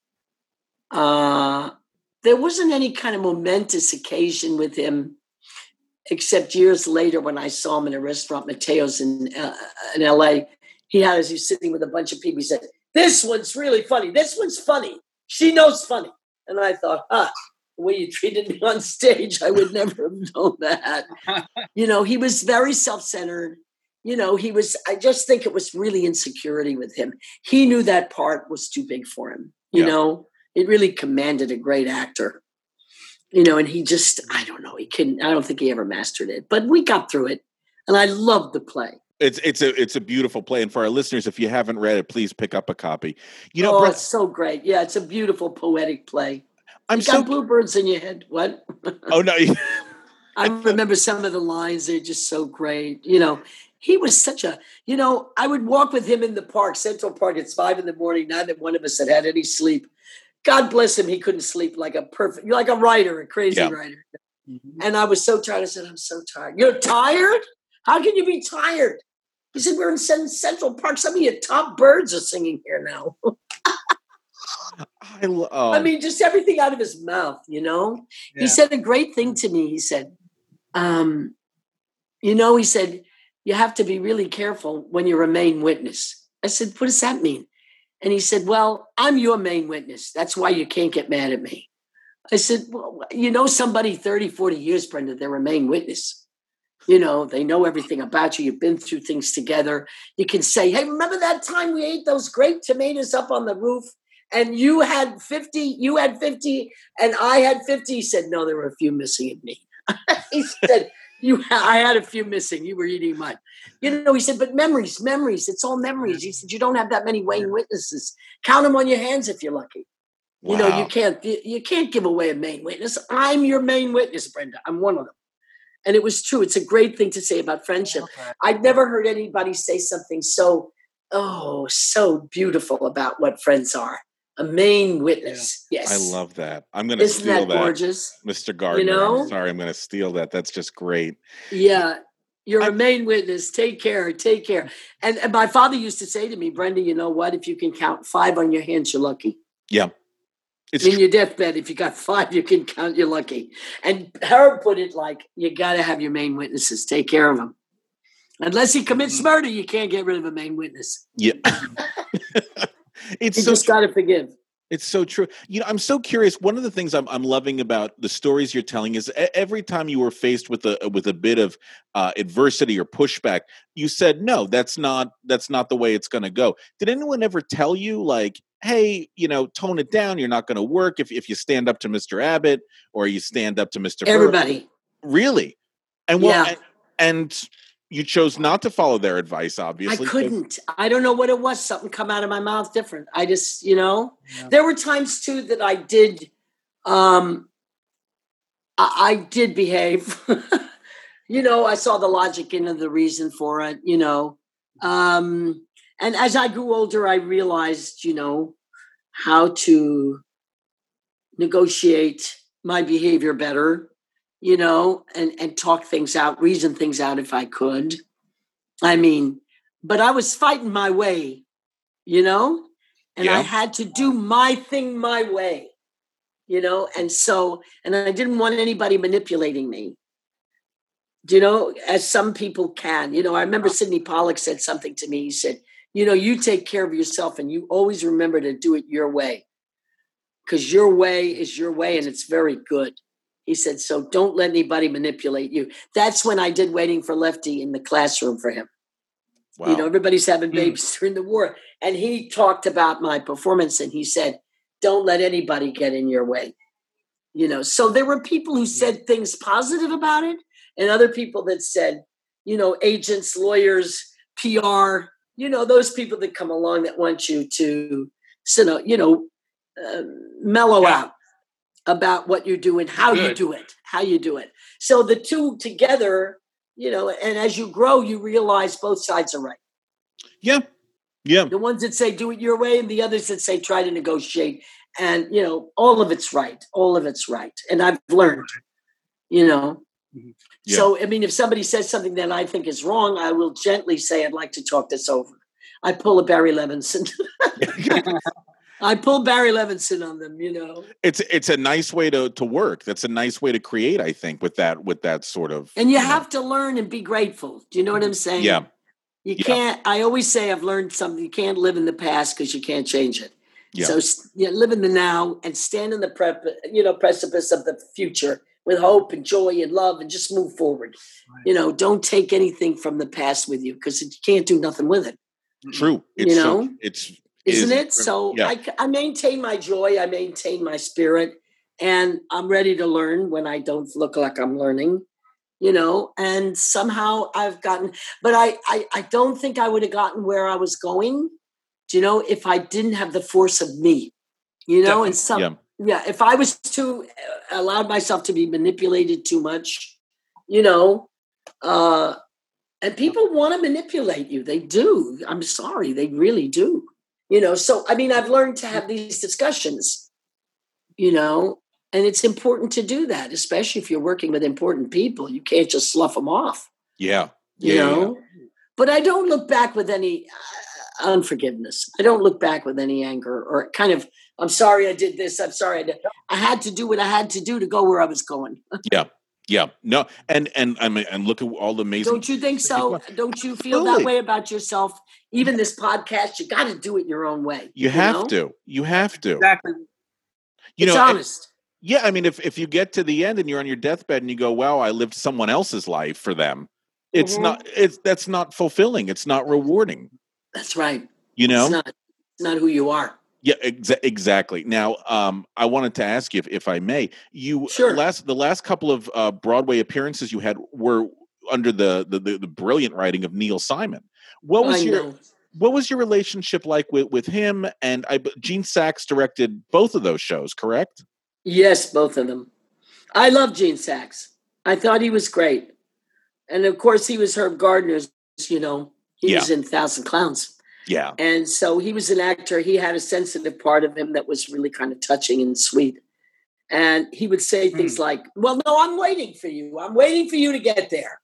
Uh, there wasn't any kind of momentous occasion with him, except years later when I saw him in a restaurant, Mateo's in, uh, in L A. He had us, he was sitting with a bunch of people. He said, "This one's really funny. This one's funny. She knows funny." And I thought, huh, the way you treated me on stage, I would never have known that. You know, he was very self-centered. You know, he was, I just think it was really insecurity with him. He knew that part was too big for him. You yeah. know, it really commanded a great actor. You know, and he just, I don't know, he couldn't, I don't think he ever mastered it. But we got through it. And I loved the play. It's it's a it's a beautiful play, and for our listeners, if you haven't read it, please pick up a copy. You know, oh, Brett, it's so great! Yeah, it's a beautiful poetic play. I'm you so got bluebirds in your head. What? Oh no! I remember some of the lines; they're just so great. You know, he was such a. You know, I would walk with him in the park, Central Park. It's five in the morning. Not that one of us had had any sleep. God bless him; he couldn't sleep like a perfect, like a writer, a crazy yeah. writer. Mm-hmm. And I was so tired. I said, "I'm so tired." You're tired? How can you be tired? He said, "We're in Central Park. Some of your top birds are singing here now." I, lo- oh. I mean, just everything out of his mouth, you know? Yeah. He said a great thing to me. He said, um, you know, he said, "You have to be really careful when you're a main witness." I said, "What does that mean?" And he said, "Well, I'm your main witness. That's why you can't get mad at me." I said, "Well, you know somebody thirty, forty years, Brenda, they're a main witness. You know, they know everything about you. You've been through things together. You can say, 'Hey, remember that time we ate those great tomatoes up on the roof and you had fifty, you had fifty and I had fifty? He said, "No, there were a few missing in me." He said, "You, I had a few missing. You were eating mine." You know, he said, "But memories, memories, it's all memories." He said, "You don't have that many main witnesses. Count them on your hands if you're lucky." Wow. You know, you can't, you can't give away a main witness. I'm your main witness, Brenda. I'm one of them. And it was true. It's a great thing to say about friendship. Okay. I'd never heard anybody say something so, oh, so beautiful about what friends are. A main witness. Yeah. Yes. I love that. I'm going to Isn't steal that that, gorgeous? Mister Gardner. You know? I'm sorry, I'm going to steal that. That's just great. Yeah. You're I, a main witness. Take care. Take care. And, and my father used to say to me, Brenda, you know what? If you can count five on your hands, you're lucky. Yeah. It's in tr- your deathbed, if you got five, you can count, you're lucky. And Harold put it like, you got to have your main witnesses. Take care of them. Unless he commits murder, you can't get rid of a main witness. Yeah. It's you so just got to forgive. It's so true. You know, I'm so curious. One of the things I'm I'm loving about the stories you're telling is every time you were faced with a with a bit of uh, adversity or pushback, you said, no, that's not that's not the way it's going to go. Did anyone ever tell you like, hey, you know, tone it down. You're not going to work if, if you stand up to Mister Abbott or you stand up to Mister Everybody. Burr? Really? And well, yeah. and, and you chose not to follow their advice, obviously. I couldn't. I don't know what it was. Something come out of my mouth different. I just, you know, yeah. There were times too that I did, um, I, I did behave. You know, I saw the logic into the reason for it, you know. Um, and as I grew older, I realized, you know, how to negotiate my behavior better. You know, and, and talk things out, reason things out if I could. I mean, but I was fighting my way, you know, and yeah. I had to do my thing my way, you know, and so, and I didn't want anybody manipulating me, you know, as some people can. You know, I remember Sidney Pollack said something to me. He said, you know, you take care of yourself and you always remember to do it your way, because your way is your way and it's very good. He said, so don't let anybody manipulate you. That's when I did Waiting for Lefty in the classroom for him. Wow. You know, everybody's having babies mm. during the war. And he talked about my performance and he said, don't let anybody get in your way. You know, so there were people who said things positive about it and other people that said, you know, agents, lawyers, P R, you know, those people that come along that want you to, you know, uh, mellow yeah. out about what you're doing, how Good. you do it, how you do it. So the two together, you know, and as you grow, you realize both sides are right. Yeah. Yeah. The ones that say do it your way and the others that say try to negotiate. And, you know, all of it's right. All of it's right. And I've learned, you know. Yeah. So, I mean, if somebody says something that I think is wrong, I will gently say, I'd like to talk this over. I pull a Barry Levinson. I pull Barry Levinson on them, you know. It's it's a nice way to, to work. That's a nice way to create, I think, with that with that sort of. And you, you know. have to learn and be grateful. Do you know what I'm saying? Yeah. You yeah. can't. I always say I've learned something. You can't live in the past because you can't change it. Yeah. So you know, live in the now and stand in the prep, you know, precipice of the future with hope and joy and love and just move forward. Right. You know, don't take anything from the past with you because you can't do nothing with it. True. It's you know, so, it's. Isn't is, it? So yeah. I, I maintain my joy. I maintain my spirit. And I'm ready to learn when I don't look like I'm learning, you know, and somehow I've gotten, but I, I, I don't think I would have gotten where I was going, you know, if I didn't have the force of me, you know, Definitely. and some, yeah. yeah, if I was too, uh, allowed myself to be manipulated too much, you know, uh, and people want to manipulate you. They do. I'm sorry. They really do. You know, so, I mean, I've learned to have these discussions, you know, and it's important to do that, especially if you're working with important people. You can't just slough them off. Yeah. You yeah, know, yeah. But I don't look back with any uh, unforgiveness. I don't look back with any anger or kind of, I'm sorry I did this. I'm sorry I did. I had to do what I had to do to go where I was going. yeah. Yeah, no, and and I mean, and look at all the amazing. Don't you think so? Don't you feel Absolutely. that way about yourself? Even this podcast, you got to do it your own way. You, you have know? to. You have to. Exactly. You it's know, honest. And, yeah, I mean, if if you get to the end and you're on your deathbed and you go, "Wow, I lived someone else's life for them," it's mm-hmm. not. It's that's not fulfilling. It's not rewarding. That's right. You know, it's not. It's not who you are. Yeah, exa- exactly. Now, um, I wanted to ask you, if, if I may, you sure. last the last couple of uh, Broadway appearances you had were under the, the the the brilliant writing of Neil Simon. What was I your know. What was your relationship like with, with him? And I, Gene Saks directed both of those shows, correct? Yes, both of them. I love Gene Saks. I thought he was great, and of course, he was Herb Gardner's. You know, he yeah. was in Thousand Clowns. Yeah. And so he was an actor. He had a sensitive part of him that was really kind of touching and sweet. And he would say things Mm. like, well, no, I'm waiting for you. I'm waiting for you to get there.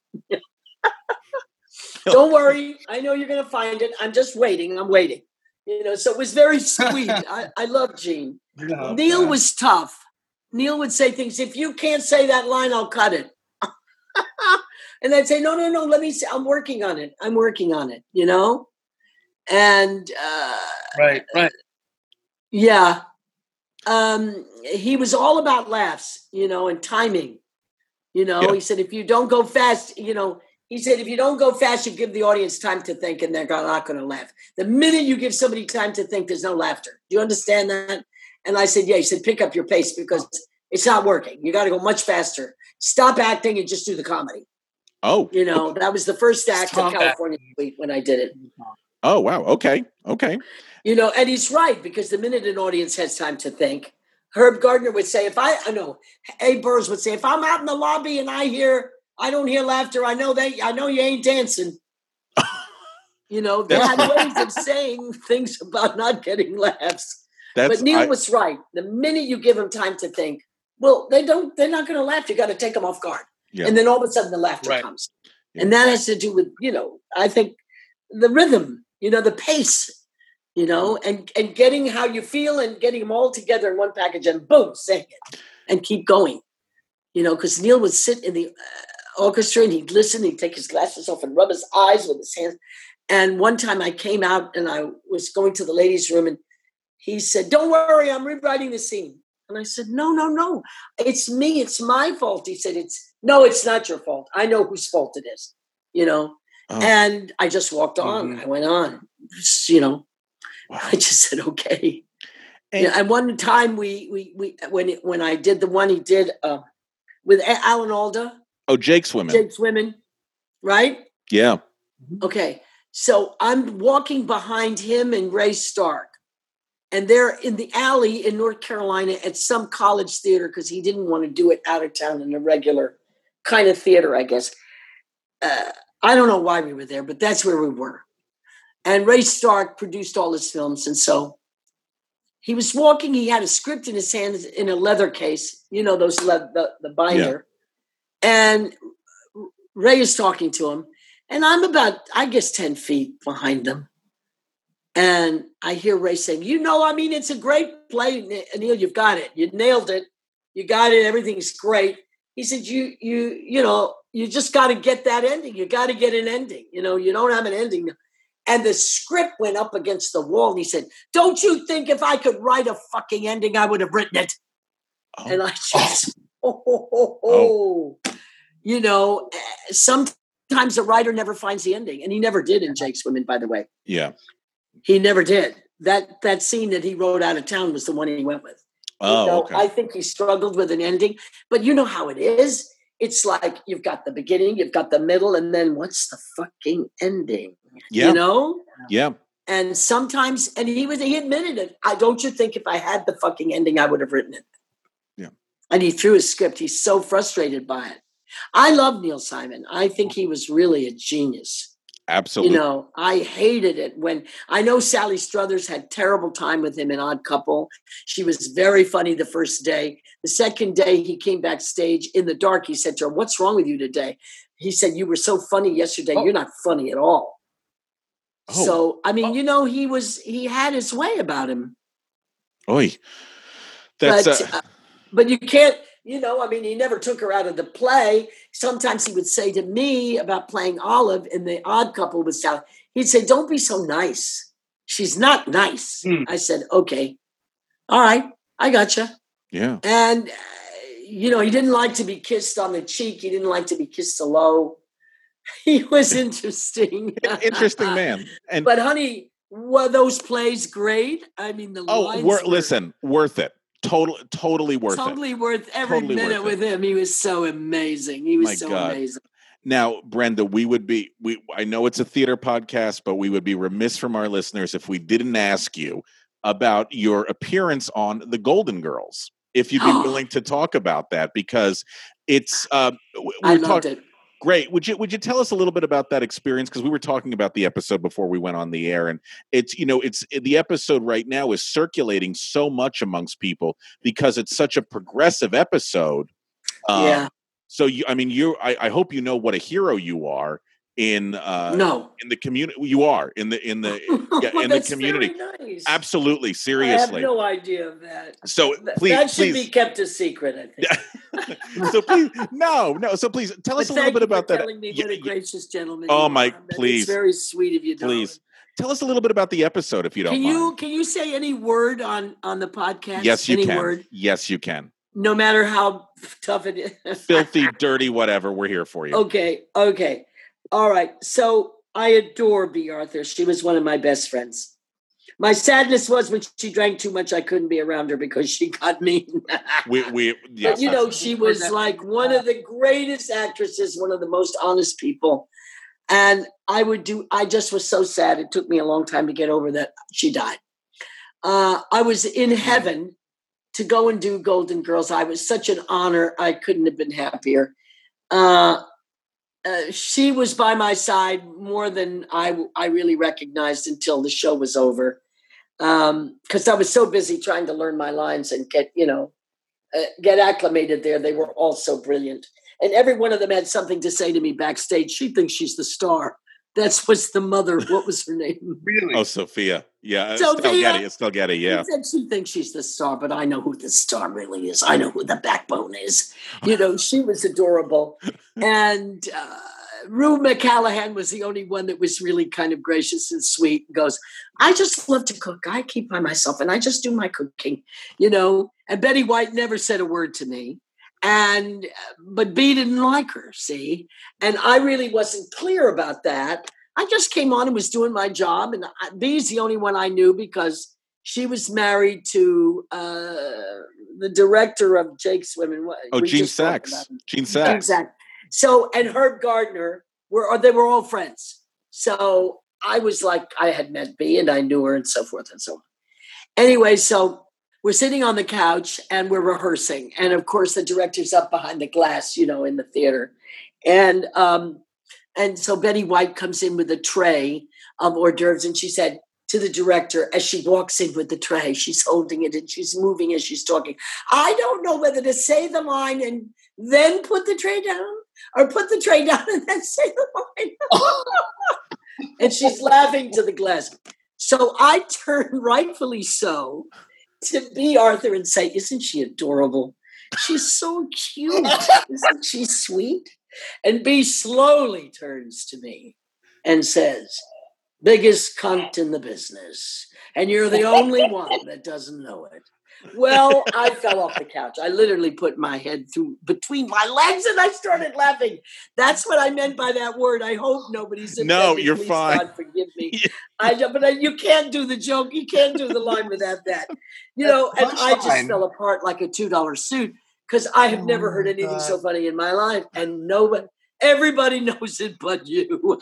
Don't worry. I know you're going to find it. I'm just waiting. I'm waiting. You know, so it was very sweet. I, I love Gene. Yeah, Neil yeah. was tough. Neil would say things, if you can't say that line, I'll cut it. And I'd say, no, no, no, let me say, I'm working on it. I'm working on it, you know? And uh, Right, right. yeah, um, he was all about laughs, you know, and timing. You know, Yeah. he said, if you don't go fast, you know, he said, if you don't go fast, you give the audience time to think and they're not going to laugh. The minute you give somebody time to think, there's no laughter. Do you understand that? And I said, yeah. He said, pick up your pace because it's not working. You got to go much faster. Stop acting and just do the comedy. Oh, You know, that was the first act Stop of California Suite when I did it. oh, wow. Okay. Okay. You know, and he's right, because the minute an audience has time to think, Herb Gardner would say, if I, I know, Abe Burrs would say, if I'm out in the lobby and I hear, I don't hear laughter, I know they, I know you ain't dancing. You know, they had ways of saying things about not getting laughs. That's, But Neil I- was right. The minute you give them time to think, well, they don't, they're not going to laugh. You got to take them off guard. Yeah. And then all of a sudden the laughter Right. comes. And that has to do with, you know, I think the rhythm, you know, the pace, you know, and, and getting how you feel and getting them all together in one package and boom, sing it and keep going. You know, because Neil would sit in the uh, orchestra and he'd listen, he'd take his glasses off and rub his eyes with his hands. And one time I came out and I was going to the ladies' room and he said, don't worry, I'm rewriting the scene. And I said, no, no, no, it's me. It's my fault. He said, it's no, it's not your fault. I know whose fault it is, you know? Oh. And I just walked on. Mhm. I went on, just, you know, Wow. I just said, okay. And- Yeah, and one time we, we, we, when, it, when I did the one he did uh, with A- Alan Alda, Oh, Jake's Women. Jake's Women, right? Yeah. Okay. So I'm walking behind him and Ray Stark. And they're in the alley in North Carolina at some college theater because he didn't want to do it out of town in a regular kind of theater, I guess. Uh, I don't know why we were there, but that's where we were. And Ray Stark produced all his films. And so he was walking. He had a script in his hands in a leather case, you know, those le- the, the binder. And Ray is talking to him. And I'm about, I guess, ten feet behind them. And I hear Ray saying, you know, I mean, it's a great play, Neil, you've got it. You nailed it. You got it. Everything's great. He said, you, you, you know, you just got to get that ending. You got to get an ending. You know, you don't have an ending. And the script went up against the wall. And he said, don't you think if I could write a fucking ending, I would have written it? Oh. And I just, oh, oh, oh, oh. You know, sometimes a writer never finds the ending. And he never did in Jake's Women, by the way. Yeah. He never did. That that scene that he wrote out of town was the one he went with. Oh, you know, okay. I think he struggled with an ending, but you know how it is. It's like you've got the beginning, you've got the middle, and then what's the fucking ending? Yeah. You know? Yeah. And sometimes, and he was he admitted it. I don't you think if I had the fucking ending, I would have written it. Yeah. And he threw his script. He's so frustrated by it. I love Neil Simon. I think he was really a genius. Absolutely. You know, I hated it when I know Sally Struthers had terrible time with him in Odd Couple. She was very funny the first day. The second day he came backstage in the dark, he said to her, what's wrong with you today? He said, you were so funny yesterday. Oh. You're not funny at all. Oh. So, I mean, you know, he was, he had his way about him. Oy. That's, but, uh, uh, but you can't, you know, I mean, he never took her out of the play. Sometimes he would say to me about playing Olive in The Odd Couple with Sally, he'd say, don't be so nice. She's not nice. Mm. I said, okay, all right, I gotcha. yeah. And, uh, you know, he didn't like to be kissed on the cheek. He didn't like to be kissed so low. He was interesting. Interesting man. And But honey, were those plays great? I mean, the oh, lines wor- were listen, worth it. Total, totally worth totally it. worth every Totally minute worth it. with him. He was so amazing. He was My so God. amazing. Now, Brenda, we would be we I know it's a theater podcast, but we would be remiss from our listeners if we didn't ask you about your appearance on The Golden Girls. If you'd be willing to talk about that, because it's uh, we I we're loved talking it. Great. Would you would you tell us a little bit about that experience? Because we were talking about the episode before we went on the air, and it's you know it's the episode right now is circulating so much amongst people because it's such a progressive episode. Um, yeah. So you, I mean, you. I, I hope you know what a hero you are in uh, no in the community. You are in the in the yeah, well, in the that's community. Very nice. Absolutely, seriously. I have no idea of that. So Th- please, that should please. be kept a secret. I think. so please, no, no. So please tell us But a little thank bit you about for that. Telling me Yeah, what a yeah. gracious gentleman. Oh you my, are. please, It's very sweet of you, please darling. tell us a little bit about the episode if you don't Can mind. you can you say any word on on the podcast? Yes, you any can. Word? Yes, you can. No matter how tough it is. Filthy, dirty, whatever. We're here for you. Okay, okay. All right. So I adore B. Arthur. She was one of my best friends. My sadness was when she drank too much, I couldn't be around her because she got mean. we, we, yes, but you know, she was like one of the greatest actresses, one of the most honest people. And I would do, I just was so sad. It took me a long time to get over that she died. Uh, I was in heaven to go and do Golden Girls. I was such an honor. I couldn't have been happier. Uh, uh, she was by my side more than I, I really recognized until the show was over. Um, because I was so busy trying to learn my lines and get, you know, uh, get acclimated there. They were all so brilliant. And every one of them had something to say to me backstage. She thinks she's the star. That's what's the mother. What was her name? Really? Oh, Sophia. Yeah. Sophia. Estelle Getty. Estelle Getty, yeah. She said she thinks she's the star, but I know who the star really is. I know who the backbone is. You know, she was adorable. And uh, Rue McCallaghan was the only one that was really kind of gracious and sweet. And goes, I just love to cook. I keep by myself and I just do my cooking, you know. And Betty White never said a word to me. And, but B didn't like her, see? And I really wasn't clear about that. I just came on and was doing my job. And B's the only one I knew because she was married to uh, the director of Jake's Women. Oh, We Gene just talked Sachs. about him. Gene Sachs. Exactly. So, and Herb Gardner, were, or they were all friends. So I was like, I had met B and I knew her and so forth and so on. Anyway, so we're sitting on the couch and we're rehearsing. And of course, the director's up behind the glass, you know, in the theater. And um, and so Betty White comes in with a tray of hors d'oeuvres. And she said to the director, as she walks in with the tray, she's holding it and she's moving as she's talking. I don't know whether to say the line and then put the tray down or put the tray down and then say the line. And she's laughing to the glass. So I turn, rightfully so, to B. Arthur and say, isn't she adorable? She's so cute. Isn't she sweet? And B slowly turns to me and says, biggest cunt in the business. And you're the only one that doesn't know it. Well, I fell off the couch. I literally put my head through between my legs and I started laughing. That's what I meant by that word. I hope nobody's offended. No, you're Please, fine. God forgive me. I, but I, you can't do the joke. You can't do the line without that. You know, and I just fine. fell apart like a two dollar suit because I have never heard anything so funny in my life. And nobody, everybody knows it but you.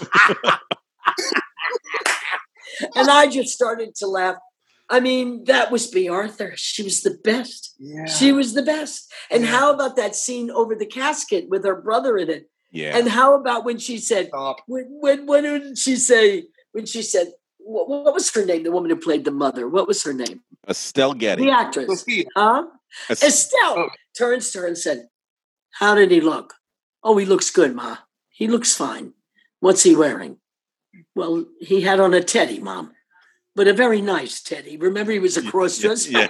And I just started to laugh. I mean, that was B. Arthur. She was the best. Yeah. She was the best. And how about that scene over the casket with her brother in it? Yeah. And how about when she said, when, when, when did she say, when she said, what, what was her name? The woman who played the mother. What was her name? Estelle Getty. The actress. Huh? Es- Estelle turns to her and said, how did he look? Oh, he looks good, Ma. He looks fine. What's he wearing? Well, he had on a teddy, Mom. But a very nice teddy. Remember, he was a cross-dresser? Yeah.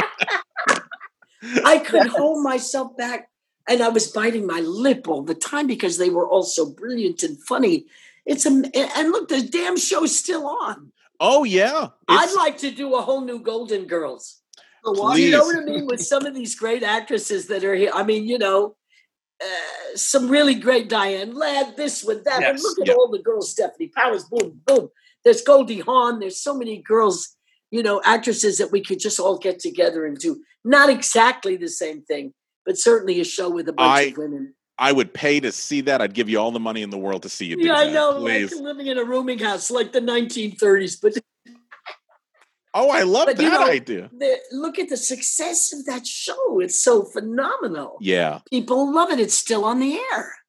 I could hold myself back, and I was biting my lip all the time because they were all so brilliant and funny. It's a, and look, the damn show's still on. Oh, yeah. I'd like to do a whole new Golden Girls. Please. You know what I mean? With some of these great actresses that are here. I mean, you know, uh, some really great Diane Ladd, this one, that Yes, one. Look at yeah. all the girls, Stephanie Powers, boom, boom. There's Goldie Hawn. There's so many girls, you know, actresses that we could just all get together and do. Not exactly the same thing, but certainly a show with a bunch I, of women. I would pay to see that. I'd give you all the money in the world to see you do Yeah, that. I know. Please. Like living in a rooming house like the nineteen thirties. But Oh, I love But, that you know, idea. the, look at the success of that show. It's so phenomenal. Yeah. People love it. It's still on the air.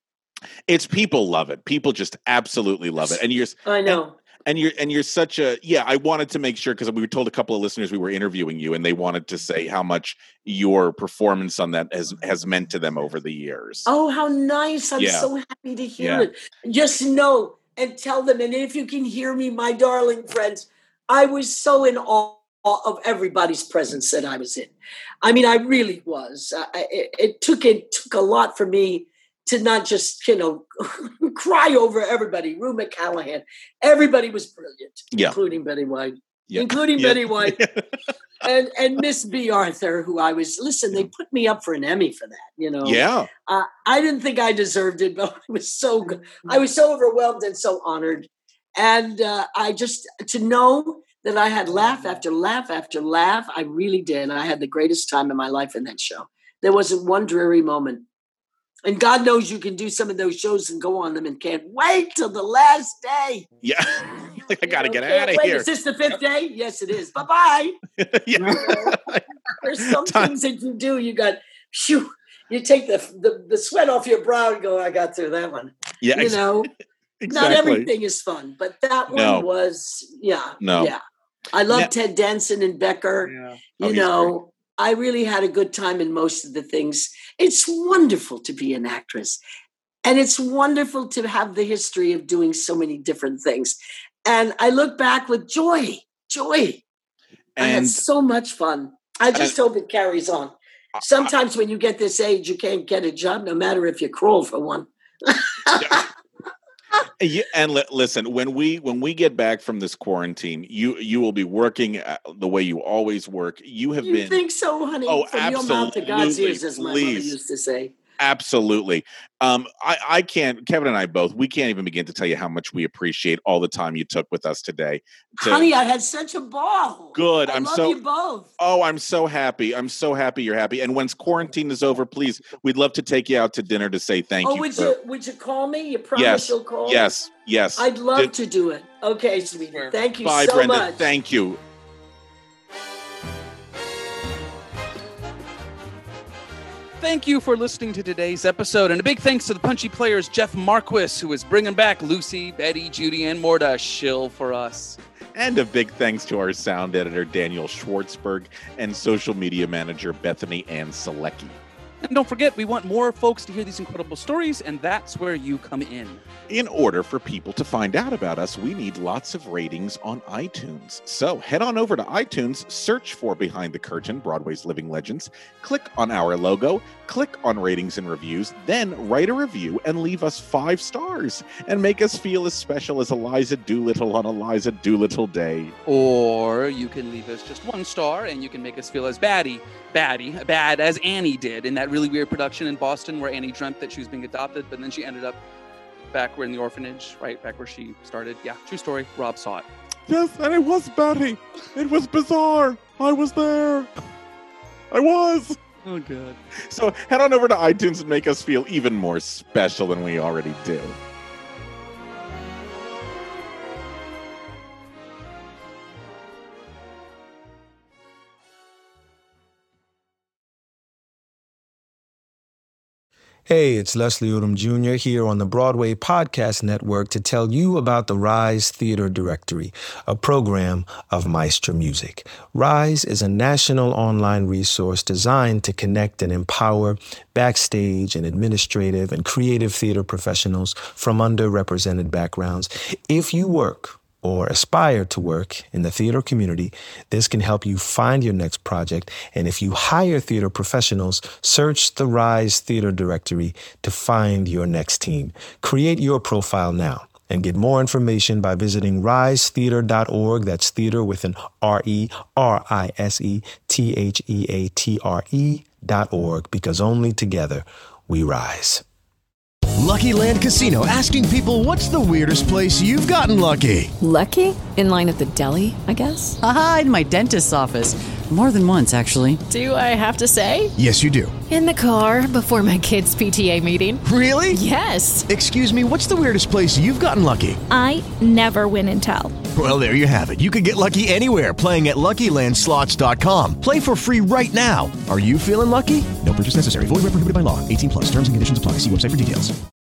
It's people love it. People just absolutely love it. And you're I know. And, and you're and you're such a yeah, I wanted to make sure because we were told a couple of listeners we were interviewing you and they wanted to say how much your performance on that has has meant to them over the years. Oh, how nice. I'm Yeah. so happy to hear Yeah. it. Just know and tell them, and if you can hear me, my darling friends, I was so in awe of everybody's presence that I was in. I mean, I really was. I, it, it took it took a lot for me to not just, you know, cry over everybody. Rue McCallaghan, everybody was brilliant, Yeah. including Betty White, Yeah. including Yeah. Betty White, and and Miss B. Arthur, who I was. Listen, they put me up for an Emmy for that. You know, Yeah. Uh, I didn't think I deserved it, but it was so good. I was so overwhelmed and so honored, and uh, I just to know that I had laugh after laugh after laugh. I really did. I had the greatest time in my life in that show. There wasn't one dreary moment. And God knows you can do some of those shows and go on them and can't wait till the last day. Yeah. Like, I got to You get know, can't out of wait. here. Is this the fifth day? Yes, it is. Bye-bye. Yeah. There's some things that you do. You got, phew, you take the, the the sweat off your brow and go, I got through that one. Yeah, You ex- know, exactly. not everything is fun, but that one No. was, yeah. No. Yeah. I love Now- Ted Danson and Becker. Yeah. Oh, You he's know, I really had a good time in most of the things. It's wonderful to be an actress. And it's wonderful to have the history of doing so many different things. And I look back with joy, joy. I had And so much fun. I just hope it carries on. Sometimes when you get this age, you can't get a job, no matter if you crawl for one. Yeah, and li- listen, when we when we get back from this quarantine, you you will be working uh, the way you always work. You have You been think so, honey? Oh, From your mouth to God's absolutely, ears, as my mother please. used to say. Absolutely. Um, I, I can't, Kevin and I both, we can't even begin to tell you how much we appreciate all the time you took with us today. to- Honey, I had such a ball. Good. I I'm love so, you both. oh, I'm so happy. I'm so happy you're happy. And once quarantine is over, please, we'd love to take you out to dinner to say thank oh, you. would for- you would you call me? You promise yes, you'll call? yes, yes. I'd love Did- to do it. Okay, sweetie. Thank you Bye, so Brenda. much. Thank you. Thank you for listening to today's episode, and a big thanks to the Punchy Players, Jeff Marquis, who is bringing back Lucy, Betty, Judy, and more to shill for us. And a big thanks to our sound editor, Daniel Schwartzberg, and social media manager, Bethany Ann Selecki. And don't forget, we want more folks to hear these incredible stories, and that's where you come in. In order for people to find out about us, we need lots of ratings on iTunes. So head on over to iTunes, search for Behind the Curtain, Broadway's Living Legends, click on our logo, click on ratings and reviews, then write a review and leave us five stars and make us feel as special as Eliza Doolittle on Eliza Doolittle Day. Or you can leave us just one star, and you can make us feel as baddie, baddie, bad as Annie did in that really weird production in Boston where Annie dreamt that she was being adopted, but then she ended up back where in the orphanage, right back where she started. Yeah, true story. Rob saw it. Yes, and it was Betty. It was bizarre. I was there. I was. Oh, good. So head on over to iTunes and make us feel even more special than we already do. Hey, it's Leslie Odom Junior here on the Broadway Podcast Network to tell you about the Rise Theater Directory, a program of Maestro Music. Rise is a national online resource designed to connect and empower backstage and administrative and creative theater professionals from underrepresented backgrounds. If you work or aspire to work in the theater community, this can help you find your next project. And if you hire theater professionals, search the Rise Theater Directory to find your next team. Create your profile now and get more information by visiting rise theater dot org. That's theater with an R E R I S E T H E A T R E dot org, because only together we rise. Lucky Land Casino, asking people, what's the weirdest place you've gotten lucky? Lucky? In line at the deli, I guess? Aha, in my dentist's office. More than once, actually. Do I have to say? Yes, you do. In the car before my kids' P T A meeting. Really? Yes. Excuse me, what's the weirdest place you've gotten lucky? I never win and tell. Well, there you have it. You can get lucky anywhere, playing at Lucky Land Slots dot com. Play for free right now. Are you feeling lucky? No purchase necessary. Void where prohibited by law. eighteen plus. Terms and conditions apply. See website for details.